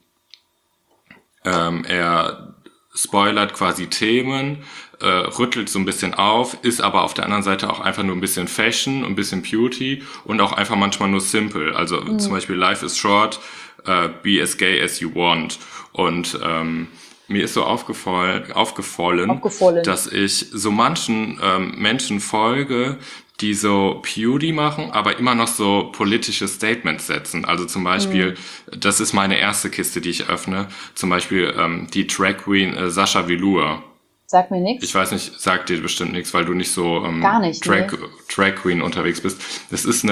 spoilert quasi Themen, rüttelt so ein bisschen auf, ist aber auf der anderen Seite auch einfach nur ein bisschen Fashion, ein bisschen Beauty und auch einfach manchmal nur simple. Also zum Beispiel Life is short, be as gay as you want. Und mir ist so aufgefallen, dass ich so manchen Menschen folge, die so Beauty machen, aber immer noch so politische Statements setzen. Also zum Beispiel, das ist meine erste Kiste, die ich öffne, zum Beispiel die Drag Queen Sascha Velour. Sagt mir nichts. Ich weiß nicht, sagt dir bestimmt nichts, weil du nicht so Gar nicht, Drag Queen unterwegs bist. Das ist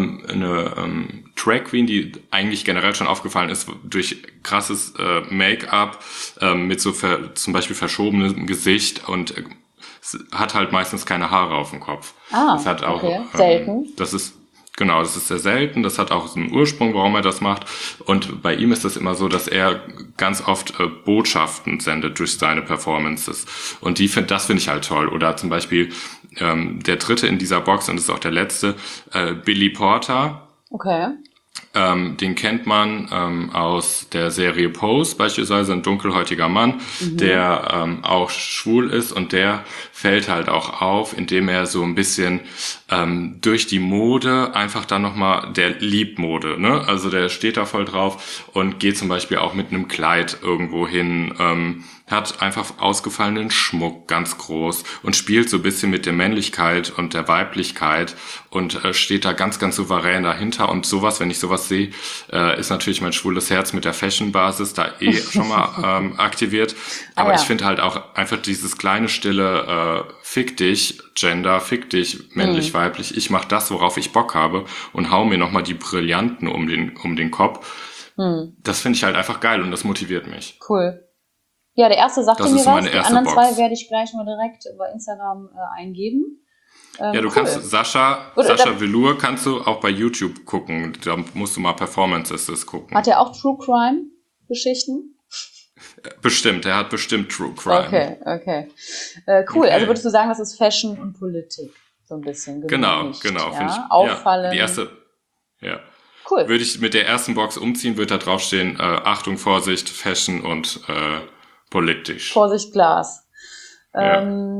eine Drag Queen, die eigentlich generell schon aufgefallen ist durch krasses Make-up, mit so zum Beispiel verschobenem Gesicht und hat halt meistens keine Haare auf dem Kopf. Das hat auch, selten. Das ist sehr selten. Das hat auch einen Ursprung, warum er das macht. Und bei ihm ist das immer so, dass er ganz oft Botschaften sendet durch seine Performances. Und das finde ich halt toll. Oder zum Beispiel der dritte in dieser Box, und das ist auch der letzte, Billy Porter. Okay. Den kennt man aus der Serie Pose, beispielsweise ein dunkelhäutiger Mann, der auch schwul ist, und der fällt halt auch auf, indem er so ein bisschen durch die Mode einfach dann nochmal, der liebt Mode, ne? Also der steht da voll drauf und geht zum Beispiel auch mit einem Kleid irgendwo hin, hat einfach ausgefallenen Schmuck ganz groß und spielt so ein bisschen mit der Männlichkeit und der Weiblichkeit und steht da ganz, ganz souverän dahinter. Und sowas, wenn ich sowas sehe, ist natürlich mein schwules Herz mit der Fashion-Basis da schon mal aktiviert. Aber ich finde halt auch einfach dieses kleine, stille fick dich, Gender, fick dich, männlich, weiblich, ich mach das, worauf ich Bock habe und hau mir nochmal die Brillanten um den Kopf. Das finde ich halt einfach geil und das motiviert mich. Cool. Ja, der erste sagte mir was, die anderen Box. 2 werde ich gleich mal direkt bei Instagram eingeben. Ja, du kannst Sascha Velour kannst du auch bei YouTube gucken. Da musst du mal Performances gucken. Hat er auch True Crime Geschichten? Bestimmt, er hat bestimmt True Crime. Okay. Cool, also würdest du sagen, das ist Fashion und Politik so ein bisschen? Genau. Ja? Auffallen. Ja, die erste, ja. Cool. Würde ich mit der ersten Box umziehen, wird da draufstehen, Achtung, Vorsicht, Fashion und politisch. Vorsicht, Glas. Ja.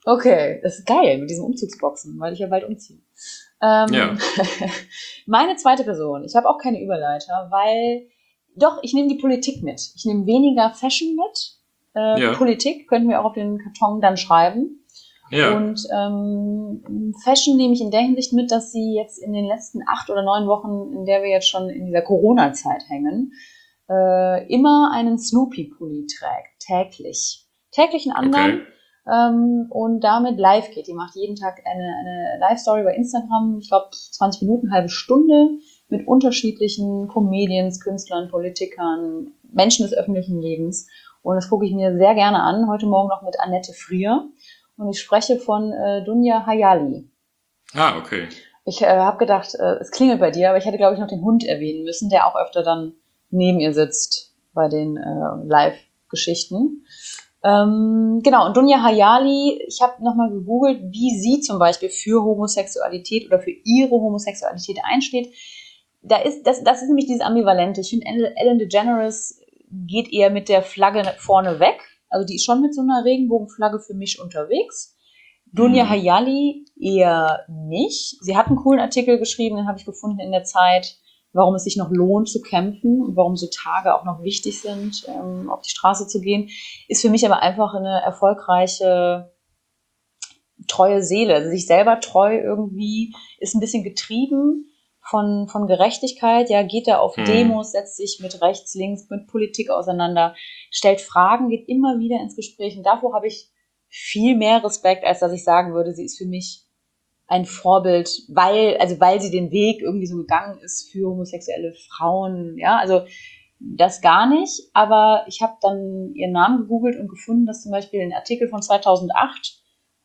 Okay, das ist geil mit diesen Umzugsboxen, weil ich ja bald umziehe. Ja. Meine zweite Person, ich habe auch keine Überleiter, weil doch, ich nehme die Politik mit. Ich nehme weniger Fashion mit. Ja. Politik könnten wir auch auf den Karton dann schreiben. Ja. Und Fashion nehme ich in der Hinsicht mit, dass sie jetzt in den letzten 8 oder 9 Wochen, in der wir jetzt schon in dieser Corona-Zeit hängen, immer einen Snoopy-Pulli trägt, täglich. Täglich einen anderen. Okay. Und damit live geht. Die macht jeden Tag eine Live-Story bei Instagram, ich glaube 20 Minuten, halbe Stunde, mit unterschiedlichen Comedians, Künstlern, Politikern, Menschen des öffentlichen Lebens. Und das gucke ich mir sehr gerne an. Heute Morgen noch mit Annette Frier. Und ich spreche von Dunja Hayali. Ah, okay. Ich habe gedacht, es klingelt bei dir, aber ich hätte, glaube ich, noch den Hund erwähnen müssen, der auch öfter dann neben ihr sitzt bei den Live-Geschichten. Genau, und Dunja Hayali, ich habe nochmal gegoogelt, wie sie zum Beispiel für Homosexualität oder für ihre Homosexualität einsteht. Das ist nämlich dieses Ambivalente. Ich finde, Ellen DeGeneres geht eher mit der Flagge vorne weg. Also die ist schon mit so einer Regenbogenflagge für mich unterwegs. Dunja Hayali eher nicht. Sie hat einen coolen Artikel geschrieben, den habe ich gefunden in der Zeit, warum es sich noch lohnt zu kämpfen und warum so Tage auch noch wichtig sind, auf die Straße zu gehen, ist für mich aber einfach eine erfolgreiche, treue Seele. Also sich selber treu irgendwie, ist ein bisschen getrieben von Gerechtigkeit, ja, geht da auf Demos, setzt sich mit rechts, links, mit Politik auseinander, stellt Fragen, geht immer wieder ins Gespräch. Und davor habe ich viel mehr Respekt, als dass ich sagen würde, sie ist für mich ein Vorbild, weil sie den Weg irgendwie so gegangen ist für homosexuelle Frauen, ja, also das gar nicht, aber ich habe dann ihren Namen gegoogelt und gefunden, dass zum Beispiel ein Artikel von 2008,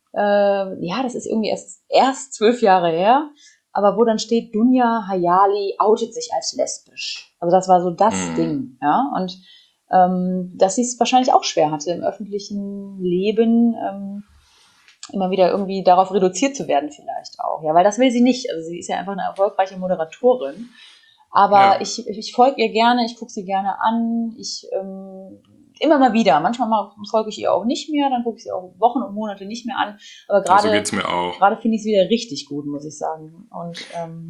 das ist irgendwie erst 12 Jahre her, aber wo dann steht, Dunja Hayali outet sich als lesbisch. Also das war so das Ding, ja, und dass sie es wahrscheinlich auch schwer hatte im öffentlichen Leben, immer wieder irgendwie darauf reduziert zu werden vielleicht auch. Ja, weil das will sie nicht. Also sie ist ja einfach eine erfolgreiche Moderatorin. Aber ich folge ihr gerne, ich gucke sie gerne an. Immer mal wieder. Manchmal folge ich ihr auch nicht mehr, dann gucke ich sie auch Wochen und Monate nicht mehr an. Aber So geht's mir auch. Gerade finde ich es wieder richtig gut, muss ich sagen. Und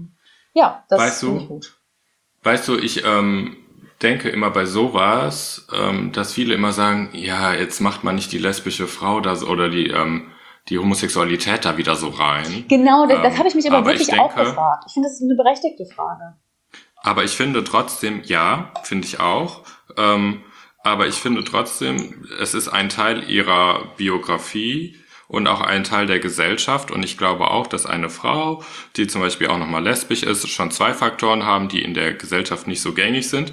das finde ich gut. Weißt du, ich denke immer bei sowas, dass viele immer sagen, ja, jetzt macht man nicht die lesbische Frau oder die Homosexualität da wieder so rein. Genau, das habe ich mich aber wirklich auch gefragt. Ich finde, das ist eine berechtigte Frage. Aber ich finde trotzdem, ja, finde ich auch. Aber ich finde trotzdem, es ist ein Teil ihrer Biografie und auch ein Teil der Gesellschaft. Und ich glaube auch, dass eine Frau, die zum Beispiel auch nochmal lesbisch ist, schon 2 Faktoren haben, die in der Gesellschaft nicht so gängig sind.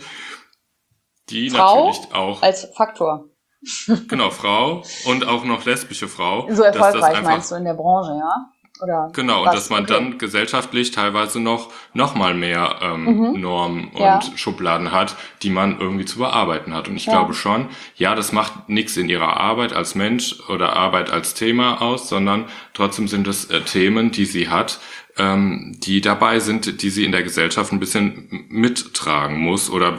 Die Frau natürlich auch als Faktor. Genau, Frau und auch noch lesbische Frau. So erfolgreich meinst du in der Branche, ja? Oder genau, und dass man dann gesellschaftlich teilweise noch mal mehr Normen und Schubladen hat, die man irgendwie zu bearbeiten hat. Und ich glaube schon, ja, das macht nichts in ihrer Arbeit als Mensch oder Arbeit als Thema aus, sondern trotzdem sind es Themen, die sie hat, die dabei sind, die sie in der Gesellschaft ein bisschen mittragen muss oder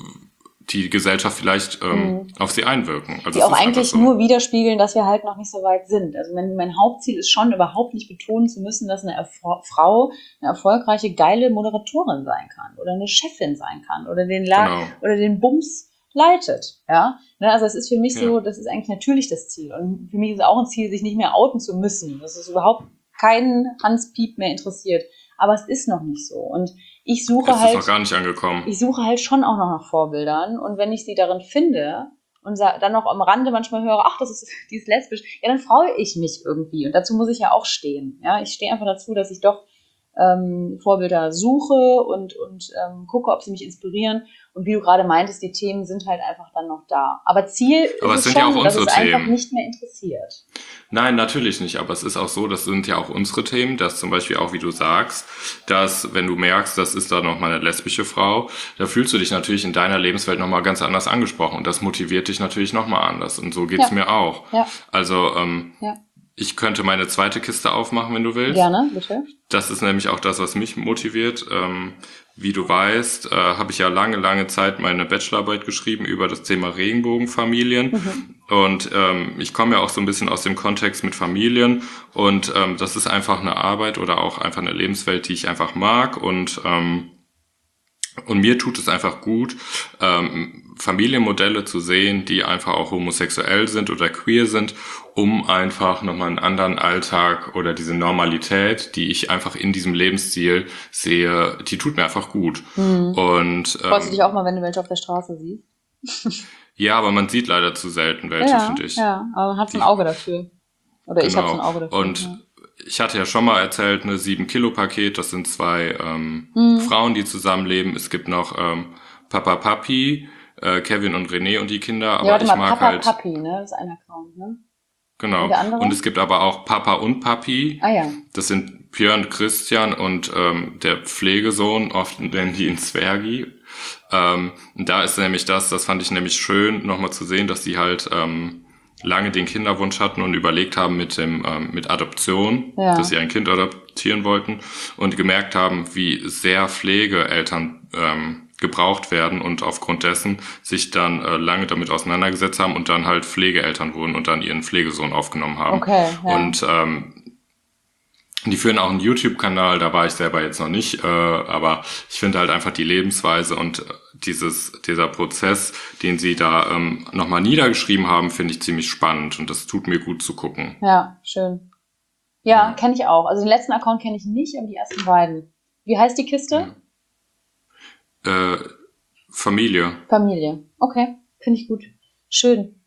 die Gesellschaft vielleicht auf sie einwirken. Also die auch eigentlich nur widerspiegeln, dass wir halt noch nicht so weit sind. Also mein Hauptziel ist schon, überhaupt nicht betonen zu müssen, dass eine Frau eine erfolgreiche, geile Moderatorin sein kann oder eine Chefin sein kann oder den oder den Bums leitet. Ja? Also es ist für mich so, das ist eigentlich natürlich das Ziel. Und für mich ist auch ein Ziel, sich nicht mehr outen zu müssen. Das ist überhaupt keinen Hans Piep mehr interessiert. Aber es ist noch nicht so. Und ich suche ist noch gar nicht angekommen. Ich suche halt schon auch noch nach Vorbildern. Und wenn ich sie darin finde und dann noch am Rande manchmal höre, ach, die ist lesbisch, ja, dann freue ich mich irgendwie. Und dazu muss ich ja auch stehen. Ja, ich stehe einfach dazu, dass ich doch Vorbilder suche und gucke, ob sie mich inspirieren. Und wie du gerade meintest, die Themen sind halt einfach dann noch da. Aber Ziel ist es sind schon, ja auch dass es Themen einfach nicht mehr interessiert. Nein, natürlich nicht, aber es ist auch so, das sind ja auch unsere Themen, dass zum Beispiel auch, wie du sagst, dass wenn du merkst, das ist da nochmal eine lesbische Frau, da fühlst du dich natürlich in deiner Lebenswelt nochmal ganz anders angesprochen und das motiviert dich natürlich nochmal anders und so geht's mir auch. Ja. Also ich könnte meine zweite Kiste aufmachen, wenn du willst. Gerne, bitte. Das ist nämlich auch das, was mich motiviert. wie du weißt, habe ich ja lange Zeit meine Bachelorarbeit geschrieben über das Thema Regenbogenfamilien. Und ich komme ja auch so ein bisschen aus dem Kontext mit Familien. Und das ist einfach eine Arbeit oder auch einfach eine Lebenswelt, die ich einfach mag. Und mir tut es einfach gut, Familienmodelle zu sehen, die einfach auch homosexuell sind oder queer sind, um einfach nochmal einen anderen Alltag oder diese Normalität, die ich einfach in diesem Lebensstil sehe, die tut mir einfach gut. Und Freust du dich auch mal, wenn du welche auf der Straße siehst? ja, aber man sieht leider zu selten welche, finde ich. Ja, aber man hat so ein Auge dafür. Oder ich habe so ein Auge dafür. Und ich hatte ja schon mal erzählt, eine 7-Kilo-Paket, das sind 2 Frauen, die zusammenleben. Es gibt noch Papa Papi, Kevin und René und die Kinder, aber warte ich mal, mag Papa halt... Papi, ne? Das ist ein Account, ne? Genau. Und der andere? Und es gibt aber auch Papa und Papi. Ah ja. Das sind Björn, Christian und der Pflegesohn, oft nennen die ihn Zwergi. Da ist nämlich das fand ich nämlich schön, nochmal zu sehen, dass die halt lange den Kinderwunsch hatten und überlegt haben mit Adoption, dass sie ein Kind adoptieren wollten und gemerkt haben, wie sehr Pflegeeltern gebraucht werden und aufgrund dessen sich dann lange damit auseinandergesetzt haben und dann halt Pflegeeltern wurden und dann ihren Pflegesohn aufgenommen haben. Okay, ja. Und die führen auch einen YouTube-Kanal, da war ich selber jetzt noch nicht, aber ich finde halt einfach die Lebensweise und dieser Prozess, den sie da nochmal niedergeschrieben haben, finde ich ziemlich spannend und das tut mir gut zu gucken. Ja, schön. Ja, kenne ich auch. Also den letzten Account kenne ich nicht, aber die ersten beiden. Wie heißt die Kiste? Familie. Familie. Okay, finde ich gut. Schön.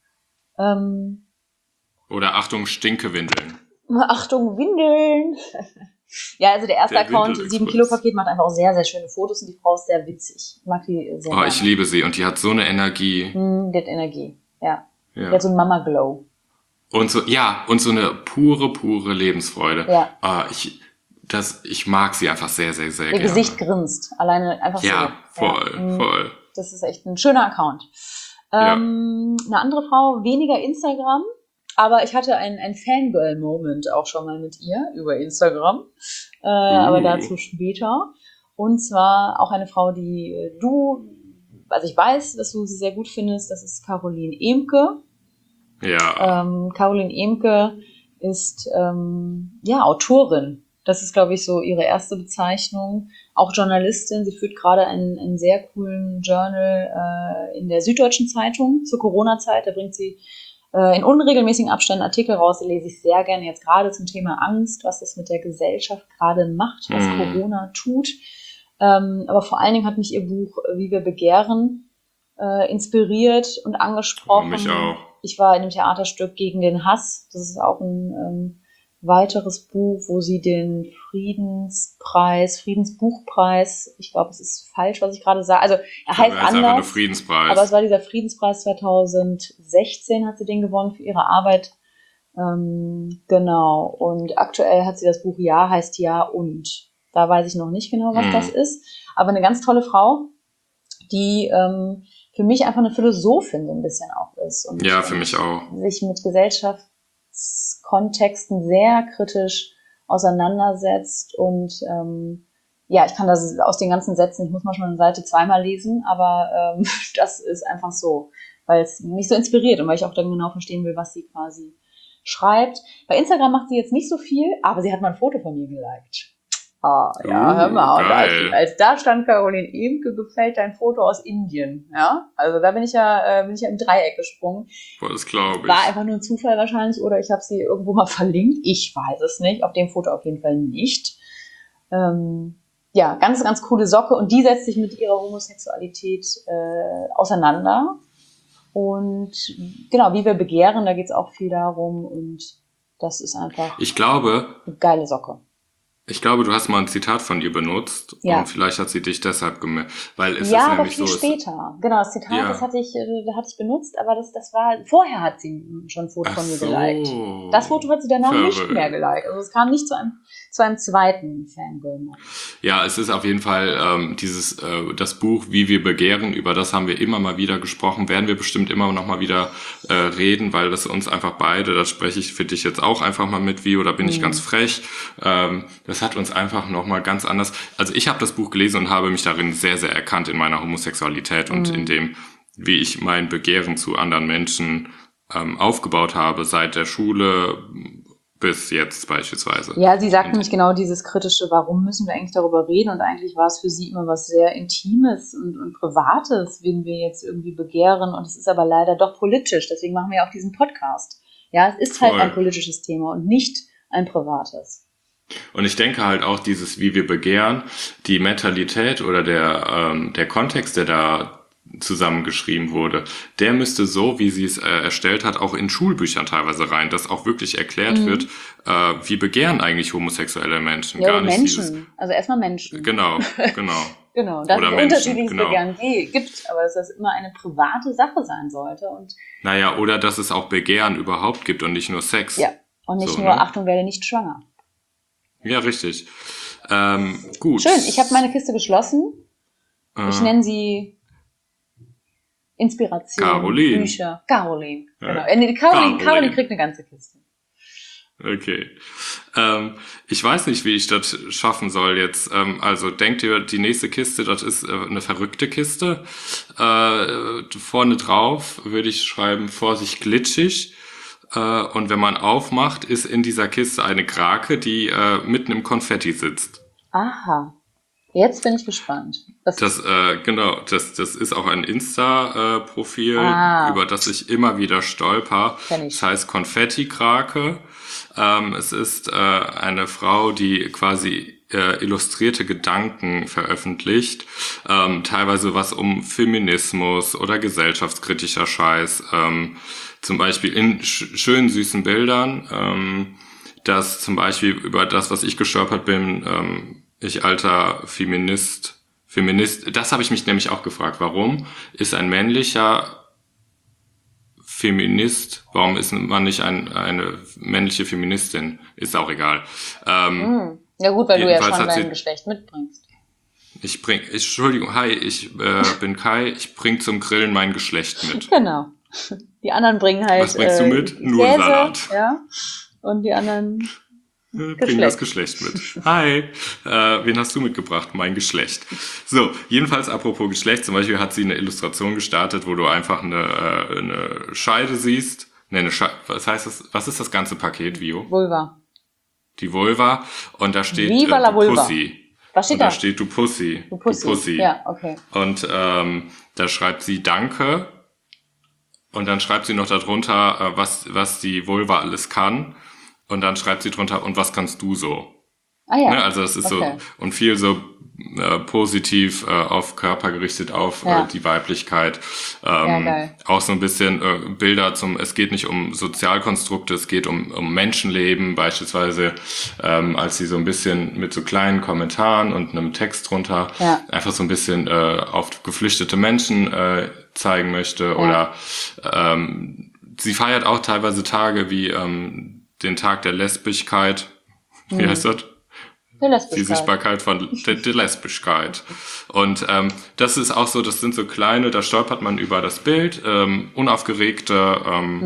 Oder Achtung, Stinkewindeln. Achtung, Windeln. Ja, also der erste Account, 7-Kilo-Paket, macht einfach auch sehr, sehr schöne Fotos und die Frau ist sehr witzig. Ich mag die sehr gerne. Ich liebe sie und die hat so eine Energie. Die hat Energie, ja. Die hat so einen Mama-Glow. Und so eine pure Lebensfreude. Ja. Ich mag sie einfach sehr, sehr, sehr Ihr gerne. Gesicht grinst. Alleine einfach so. Ja, voll. Das ist echt ein schöner Account. Eine andere Frau, weniger Instagram, aber ich hatte einen Fangirl-Moment auch schon mal mit ihr über Instagram. Aber dazu später. Und zwar auch eine Frau, die also ich weiß, dass du sie sehr gut findest, das ist Caroline Emke. Ja. Caroline Emke ist Autorin. Das ist, glaube ich, so ihre erste Bezeichnung. Auch Journalistin. Sie führt gerade einen sehr coolen Journal in der Süddeutschen Zeitung zur Corona-Zeit. Da bringt sie in unregelmäßigen Abständen Artikel raus. Die lese ich sehr gerne jetzt gerade zum Thema Angst, was das mit der Gesellschaft gerade macht, was Corona tut. Aber vor allen Dingen hat mich ihr Buch Wie wir begehren inspiriert und angesprochen. Mich auch. Ich war in einem Theaterstück gegen den Hass. Das ist auch ein weiteres Buch, wo sie den Friedensbuchpreis, ich glaube, es ist falsch, was ich gerade sage. Also er heißt anders, einfach nur Friedenspreis. aber es war dieser Friedenspreis 2016, hat sie den gewonnen für ihre Arbeit. Genau. Und aktuell hat sie das Buch Ja heißt Ja und. Da weiß ich noch nicht genau, was das ist. Aber eine ganz tolle Frau, die für mich einfach eine Philosophin so ein bisschen auch ist. Und ja, für mich auch. Sich mit Gesellschaftskontexten sehr kritisch auseinandersetzt. Und ich kann das aus den ganzen Sätzen, ich muss manchmal eine Seite zweimal lesen, aber das ist einfach so, weil es mich so inspiriert und weil ich auch dann genau verstehen will, was sie quasi schreibt. Bei Instagram macht sie jetzt nicht so viel, aber sie hat mal ein Foto von mir geliked. Hör mal. Und als da stand Caroline Emke, gefällt dein Foto aus Indien. Ja, also da bin ich ja im Dreieck gesprungen. Boah, das glaube ich. War einfach nur ein Zufall wahrscheinlich oder ich habe sie irgendwo mal verlinkt. Ich weiß es nicht. Auf dem Foto auf jeden Fall nicht. Ganz, ganz coole Socke und die setzt sich mit ihrer Homosexualität auseinander. Und genau, wie wir begehren, da geht es auch viel darum und das ist einfach eine geile Socke. Ich glaube, du hast mal ein Zitat von ihr benutzt und vielleicht hat sie dich deshalb gemerkt, weil es ist nämlich aber viel später. Genau, das Zitat, das hatte ich benutzt, aber das war, vorher hat sie schon ein Foto von mir geliked. Das Foto hat sie danach nicht mehr geliked. Also es kam nicht zu einem zweiten Fangirl. Ja, es ist auf jeden Fall das Buch Wie wir begehren, über das haben wir immer mal wieder gesprochen, werden wir bestimmt immer noch mal wieder reden, weil das uns einfach beide, das spreche ich für dich jetzt auch einfach mal mit, oder bin ich ganz frech, das hat uns einfach nochmal ganz anders, also ich habe das Buch gelesen und habe mich darin sehr, sehr erkannt in meiner Homosexualität und in dem, wie ich mein Begehren zu anderen Menschen aufgebaut habe, seit der Schule bis jetzt beispielsweise. Ja, sie sagt nämlich genau dieses kritische, warum müssen wir eigentlich darüber reden? Und eigentlich war es für sie immer was sehr Intimes und Privates, wen wir jetzt irgendwie begehren. Und es ist aber leider doch politisch. Deswegen machen wir ja auch diesen Podcast. Ja, es ist halt ein politisches Thema und nicht ein privates. Und ich denke halt auch dieses, wie wir begehren, die Mentalität oder der Kontext, der da zusammengeschrieben wurde, der müsste so, wie sie es erstellt hat, auch in Schulbüchern teilweise rein, dass auch wirklich erklärt wird, wie begehren eigentlich homosexuelle Menschen. Ja, gar nicht Menschen, also erstmal Menschen. Genau. Genau, dass Oder es Menschen, unterschiedliches genau. Begehren gibt, aber dass das immer eine private Sache sein sollte. Und Naja, oder dass es auch Begehren überhaupt gibt und nicht nur Sex. ja, und nicht So, nur, ne? Achtung, werde nicht schwanger. Ja, richtig. Gut. Schön, ich habe meine Kiste geschlossen. Ich nenne sie Inspiration, Caroline. Bücher. Caroline, Ja. genau. Nee, Caroline kriegt eine ganze Kiste. Okay. Ich weiß nicht, wie ich das schaffen soll jetzt. Also denkt ihr, die nächste Kiste, das ist eine verrückte Kiste. Vorne drauf würde ich schreiben, Vorsicht glitschig. Und wenn man aufmacht, ist in dieser Kiste eine Krake, die mitten im Konfetti sitzt. Aha. Jetzt bin ich gespannt. Das ist auch ein Insta-Profil, über das ich immer wieder stolper. Kenn ich. Das heißt Konfetti-Krake. Es ist eine Frau, die quasi illustrierte Gedanken veröffentlicht, teilweise was um Feminismus oder gesellschaftskritischer Scheiß, zum Beispiel in schönen, süßen Bildern, dass zum Beispiel über das, was ich gestolpert bin, ich alter Feminist, das habe ich mich nämlich auch gefragt, warum ist ein männlicher Feminist, warum ist man nicht eine männliche Feministin? Ist auch egal. Ja gut, weil du ja schon dein Geschlecht mitbringst. Entschuldigung, hi, ich bin Kai, ich bring zum Grillen mein Geschlecht mit. Genau. Die anderen bringen halt Was bringst du mit? Nur Käse, Salat. Ja. Und die anderen Bring das Geschlecht mit. Hi, wen hast du mitgebracht? Mein Geschlecht. So, jedenfalls apropos Geschlecht, zum Beispiel hat sie eine Illustration gestartet, wo du einfach eine Scheide siehst. Was heißt das? Was ist das ganze Paket, Vio? Vulva. Die Vulva. Und da steht Viva la du Vulva. Pussy. Was steht und da steht du Pussy. Du Pussy. Ja, okay. Und da schreibt sie Danke. Und dann schreibt sie noch darunter, was die Vulva alles kann. Und dann schreibt sie drunter, und was kannst du so? Ah ja. Ne, also das ist Okay. so, und viel so positiv auf Körper gerichtet, auf Ja. Die Weiblichkeit. Ja, geil. Auch so ein bisschen Bilder es geht nicht um Sozialkonstrukte, es geht um Menschenleben, beispielsweise als sie so ein bisschen mit so kleinen Kommentaren und einem Text drunter Ja. einfach so ein bisschen auf geflüchtete Menschen zeigen möchte. Oder sie feiert auch teilweise Tage wie den Tag der Lesbischkeit. Wie heißt das? Der Die Lesbischkeit. Sichtbarkeit von der Lesbischkeit. Und das ist auch so, das sind so kleine, da stolpert man über das Bild, unaufgeregte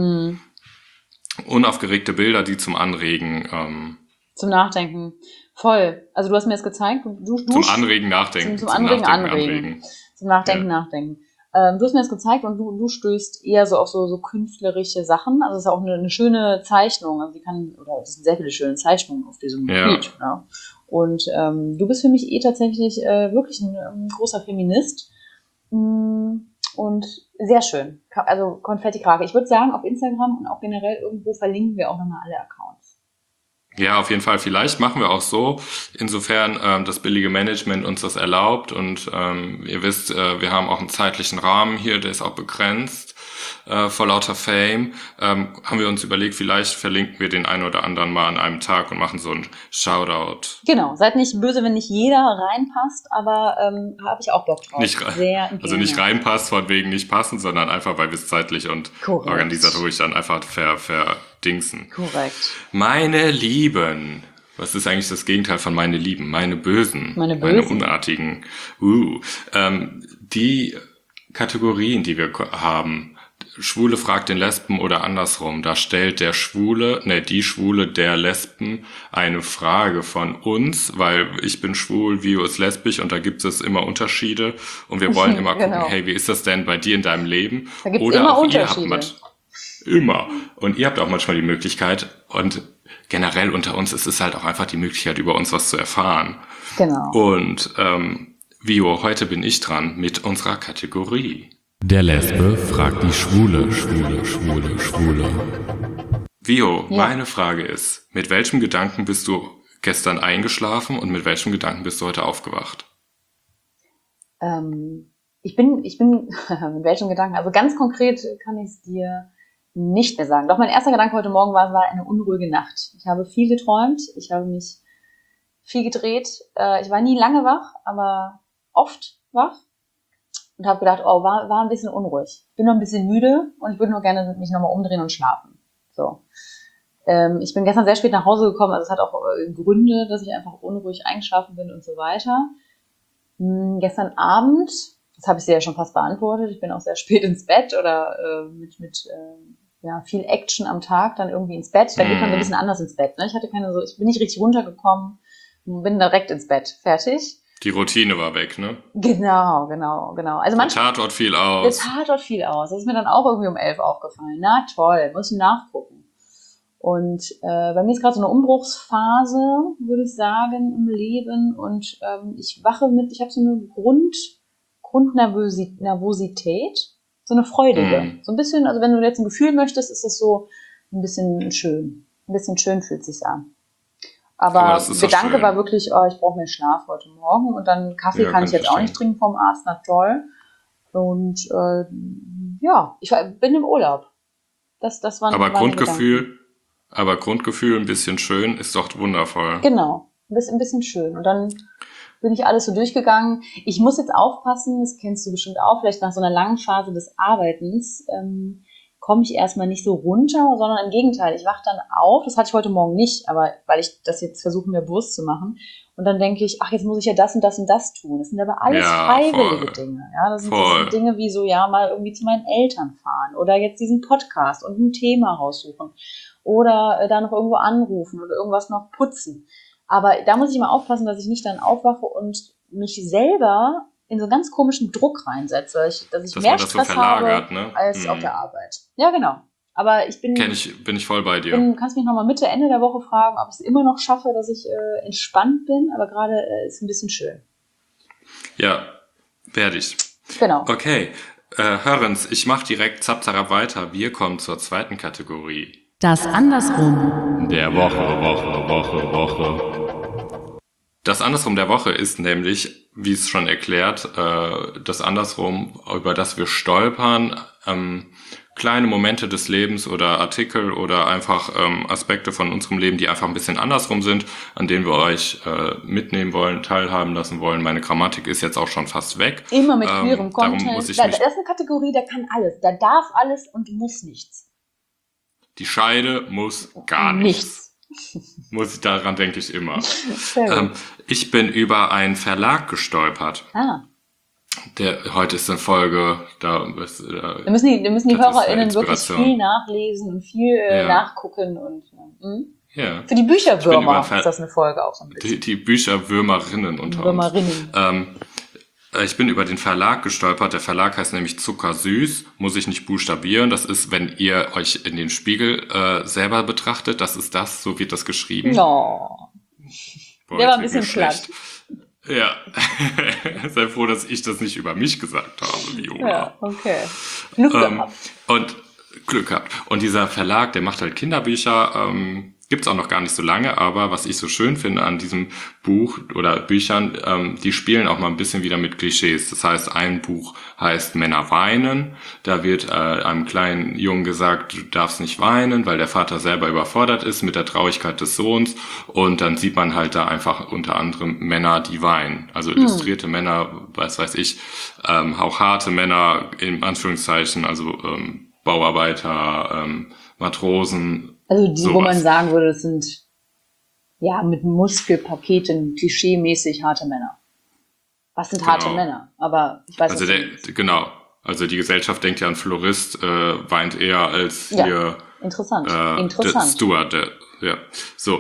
Bilder, die zum Anregen, Zum Nachdenken. Voll. Also du hast mir das gezeigt. zum Anregen nachdenken. Zum Anregen, Nachdenken, anregen. Zum Nachdenken, Ja. nachdenken. Du hast mir das gezeigt und du stößt eher so auf so künstlerische Sachen. Also es ist auch eine schöne Zeichnung. Also es sind sehr viele schöne Zeichnungen auf diesem Ja. Bild. Ja. Und du bist für mich tatsächlich wirklich ein großer Feminist. Und sehr schön. Also Konfetti-Krake. Ich würde sagen, auf Instagram und auch generell irgendwo verlinken wir auch nochmal alle Accounts. Ja, auf jeden Fall. Vielleicht machen wir auch so, insofern das billige Management uns das erlaubt. Und ihr wisst, wir haben auch einen zeitlichen Rahmen hier, der ist auch begrenzt. Vor lauter Fame haben wir uns überlegt, vielleicht verlinken wir den einen oder anderen mal an einem Tag und machen so ein Shoutout. Genau, seid nicht böse, wenn nicht jeder reinpasst, aber habe ich auch Bock drauf. Also nicht reinpasst, von wegen nicht passen, sondern einfach, weil wir es zeitlich und Korrekt. organisatorisch dann einfach verdingsen. Korrekt. Meine Lieben. Was ist eigentlich das Gegenteil von meine Lieben? Meine Bösen. Meine Bösen. Meine Unartigen. Die Kategorien, die wir haben, Schwule fragt den Lesben oder andersrum. Da stellt die Schwule der Lesben eine Frage von uns, weil ich bin schwul, Vio ist lesbisch und da gibt es immer Unterschiede und wir wollen immer gucken, Genau. hey, wie ist das denn bei dir in deinem Leben? Da gibt's Oder immer auch ihr habt Unterschiede. immer. Und ihr habt auch manchmal die Möglichkeit und generell unter uns ist es halt auch einfach die Möglichkeit, über uns was zu erfahren. Genau. Und Vio, heute bin ich dran mit unserer Kategorie. Der Lesbe fragt die Schwule. Vio, Ja. meine Frage ist, mit welchem Gedanken bist du gestern eingeschlafen und mit welchem Gedanken bist du heute aufgewacht? Ich bin mit welchem Gedanken? Also ganz konkret kann ich es dir nicht mehr sagen. Doch mein erster Gedanke heute Morgen war, es war eine unruhige Nacht. Ich habe viel geträumt, ich habe mich viel gedreht. Ich war nie lange wach, aber oft wach und habe gedacht, oh, war ein bisschen unruhig. Ich bin noch ein bisschen müde und ich würde nur gerne mich nochmal umdrehen und schlafen. So. Ich bin gestern sehr spät nach Hause gekommen, also es hat auch Gründe, dass ich einfach unruhig eingeschlafen bin und so weiter. Gestern Abend, das habe ich dir ja schon fast beantwortet, ich bin auch sehr spät ins Bett oder mit viel Action am Tag dann irgendwie ins Bett. Da geht man so ein bisschen anders ins Bett. Ne? Ich bin nicht richtig runtergekommen, bin direkt ins Bett. Fertig. Die Routine war weg, ne? Genau. Also Der Tatort fiel der aus. Tatort fiel aus. Das ist mir dann auch irgendwie um 11 aufgefallen. Na toll, muss ich nachgucken. Und bei mir ist gerade so eine Umbruchsphase, würde ich sagen, im Leben. Und ich habe so eine Grundnervosität, so eine freudige. So ein bisschen, also wenn du jetzt ein Gefühl möchtest, ist es so ein bisschen schön. Ein bisschen schön fühlt es sich an. Aber das ist doch Gedanke schön. war wirklich, oh, ich brauche mehr Schlaf heute Morgen. Und dann Kaffee Ja, kann kann ich ich jetzt auch nicht verstehen. trinken vom Arzt, na toll. Und ich bin im Urlaub. Das waren Aber meine Gedanken. Grundgefühl ein bisschen schön ist doch wundervoll. Genau, ein bisschen schön. Und dann bin ich alles so durchgegangen. Ich muss jetzt aufpassen, das kennst du bestimmt auch, vielleicht nach so einer langen Phase des Arbeitens komme ich erstmal nicht so runter, sondern im Gegenteil, ich wache dann auf, das hatte ich heute Morgen nicht, aber weil ich das jetzt versuche mir bewusst zu machen und dann denke ich, ach, jetzt muss ich ja das und das und das tun. Das sind aber alles Ja, freiwillige voll. Dinge. Ja, das sind Voll. Dinge wie so, ja, mal irgendwie zu meinen Eltern fahren oder jetzt diesen Podcast und ein Thema raussuchen oder da noch irgendwo anrufen oder irgendwas noch putzen. Aber da muss ich mal aufpassen, dass ich nicht dann aufwache und mich selber in so einen ganz komischen Druck reinsetze, dass ich Dass mehr man das so Stress verlagert, habe ne? als auf der Arbeit. Ja, genau. Aber bin ich voll bei dir. kannst mich nochmal Mitte, Ende der Woche fragen, ob ich es immer noch schaffe, dass ich entspannt bin, aber gerade ist ein bisschen schön. Ja, werde ich. Genau. Okay, Hörens, ich mache direkt zapzarab weiter. Wir kommen zur zweiten Kategorie. Das Andersrum. Der Woche. Das Andersrum der Woche ist nämlich, wie es schon erklärt, das Andersrum, über das wir stolpern, kleine Momente des Lebens oder Artikel oder einfach Aspekte von unserem Leben, die einfach ein bisschen andersrum sind, an denen wir euch mitnehmen wollen, teilhaben lassen wollen. Meine Grammatik ist jetzt auch schon fast weg. Immer mit queerem darum Content. muss ich Das mich, ist eine Kategorie, da kann alles. Da darf alles und muss nichts. die Scheide muss gar nichts. Daran denke ich immer. Sehr gut. Ich bin über einen Verlag gestolpert. Heute ist eine Folge, Da müssen die das ist eine HörerInnen wirklich Inspiration. viel nachlesen und viel Ja. nachgucken. Und Ja, für die Bücherwürmer über ist das eine Folge auch so ein bisschen. die Bücherwürmerinnen unter uns. Würmerinnen. Ich bin über den Verlag gestolpert. Der Verlag heißt nämlich Zuckersüß. Muss ich nicht buchstabieren. Das ist, wenn ihr euch in den Spiegel selber betrachtet. Das ist das, so wird das geschrieben. No. Boah, Der war ein jetzt wird bisschen mir platt. schlecht. Ja, sei froh, dass ich das nicht über mich gesagt habe, Viola. Ja, okay. Glück gehabt. Und Glück gehabt. Und dieser Verlag, der macht halt Kinderbücher, gibt's auch noch gar nicht so lange, aber was ich so schön finde an diesem Buch oder Büchern, die spielen auch mal ein bisschen wieder mit Klischees. Das heißt, ein Buch heißt Männer weinen. Da wird einem kleinen Jungen gesagt, du darfst nicht weinen, weil der Vater selber überfordert ist mit der Traurigkeit des Sohns. Und dann sieht man halt da einfach unter anderem Männer, die weinen. Also illustrierte Männer, was weiß ich, auch harte Männer, in Anführungszeichen, also Bauarbeiter, Matrosen. Also die, wo sowas. man sagen würde, das sind ja mit Muskelpaketen klischeemäßig harte Männer. Was sind harte Genau. Männer? Aber ich weiß Also es nicht. genau. Also die Gesellschaft denkt ja, ein Florist weint eher als hier interessant. Steward. Ja, so.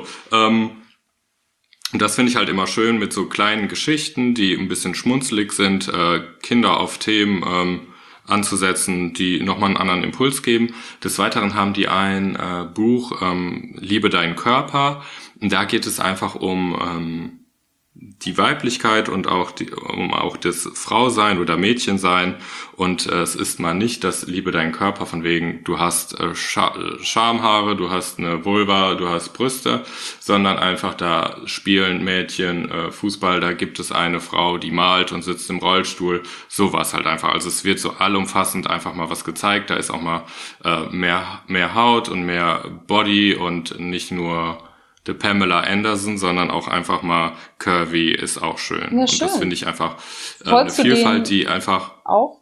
Und das finde ich halt immer schön mit so kleinen Geschichten, die ein bisschen schmunzelig sind, Kinder auf Themen anzusetzen, die nochmal einen anderen Impuls geben. Des Weiteren haben die ein Buch, Liebe deinen Körper. Und da geht es einfach um die Weiblichkeit und um auch das Frausein oder Mädchensein. Und es ist mal nicht das Liebe deinen Körper von wegen, du hast Schamhaare, du hast eine Vulva, du hast Brüste, sondern einfach da spielen Mädchen Fußball, da gibt es eine Frau, die malt und sitzt im Rollstuhl, sowas halt einfach. Also es wird so allumfassend einfach mal was gezeigt, da ist auch mal mehr Haut und mehr Body und nicht nur The Pamela Anderson, sondern auch einfach mal curvy ist auch schön. Ja, und schön. das finde ich einfach eine Vielfalt, die einfach... Auch?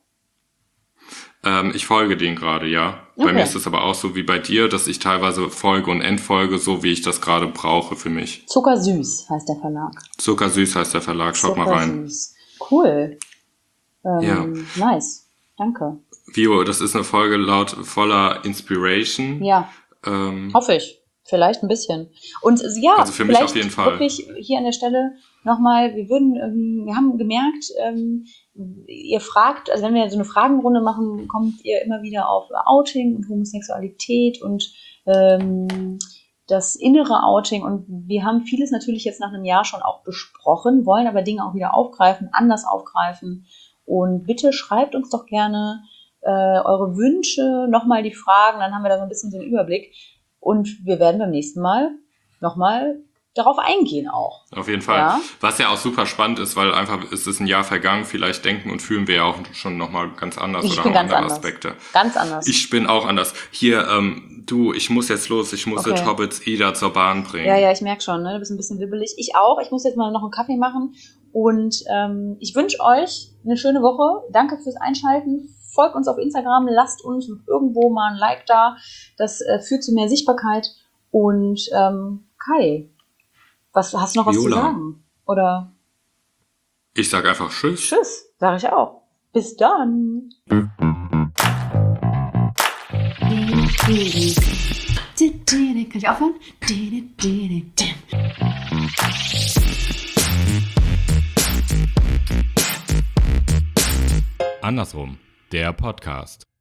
Ich folge denen gerade, ja. Okay. Bei mir ist es aber auch so wie bei dir, dass ich teilweise folge und entfolge, so wie ich das gerade brauche für mich. Zuckersüß heißt der Verlag. Zuckersüß heißt der Verlag, schaut mal rein. Zuckersüß. Cool. Ja. Nice. Danke. Vio, das ist eine Folge voller Inspiration. Ja, hoffe ich. Vielleicht ein bisschen. Und ja, also für mich vielleicht auf jeden Fall. Wirklich hier an der Stelle nochmal, wir haben gemerkt, ihr fragt, also wenn wir so eine Fragenrunde machen, kommt ihr immer wieder auf Outing und Homosexualität und das innere Outing, und wir haben vieles natürlich jetzt nach einem Jahr schon auch besprochen, wollen aber Dinge auch wieder aufgreifen, anders aufgreifen, und bitte schreibt uns doch gerne eure Wünsche, nochmal die Fragen, dann haben wir da so ein bisschen den Überblick. Und wir werden beim nächsten Mal nochmal darauf eingehen auch. Auf jeden Fall. Ja? Was ja auch super spannend ist, weil einfach es ist ein Jahr vergangen, vielleicht denken und fühlen wir ja auch schon nochmal ganz anders oder haben andere Aspekte. Ganz anders. Ich bin auch anders. Hier, ich muss jetzt los, ich muss jetzt Hobbits Ida zur Bahn bringen. Ja, ich merke schon, ne? Du bist ein bisschen wibbelig. Ich auch. Ich muss jetzt mal noch einen Kaffee machen. Und ich wünsche euch eine schöne Woche. Danke fürs Einschalten. Folgt uns auf Instagram, lasst uns irgendwo mal ein Like da. Das führt zu mehr Sichtbarkeit. Und Kai, hast du noch was zu sagen? Oder? Ich sag einfach Tschüss. Tschüss, sage ich auch. Bis dann. Kann ich aufhören? Andersrum, der Podcast.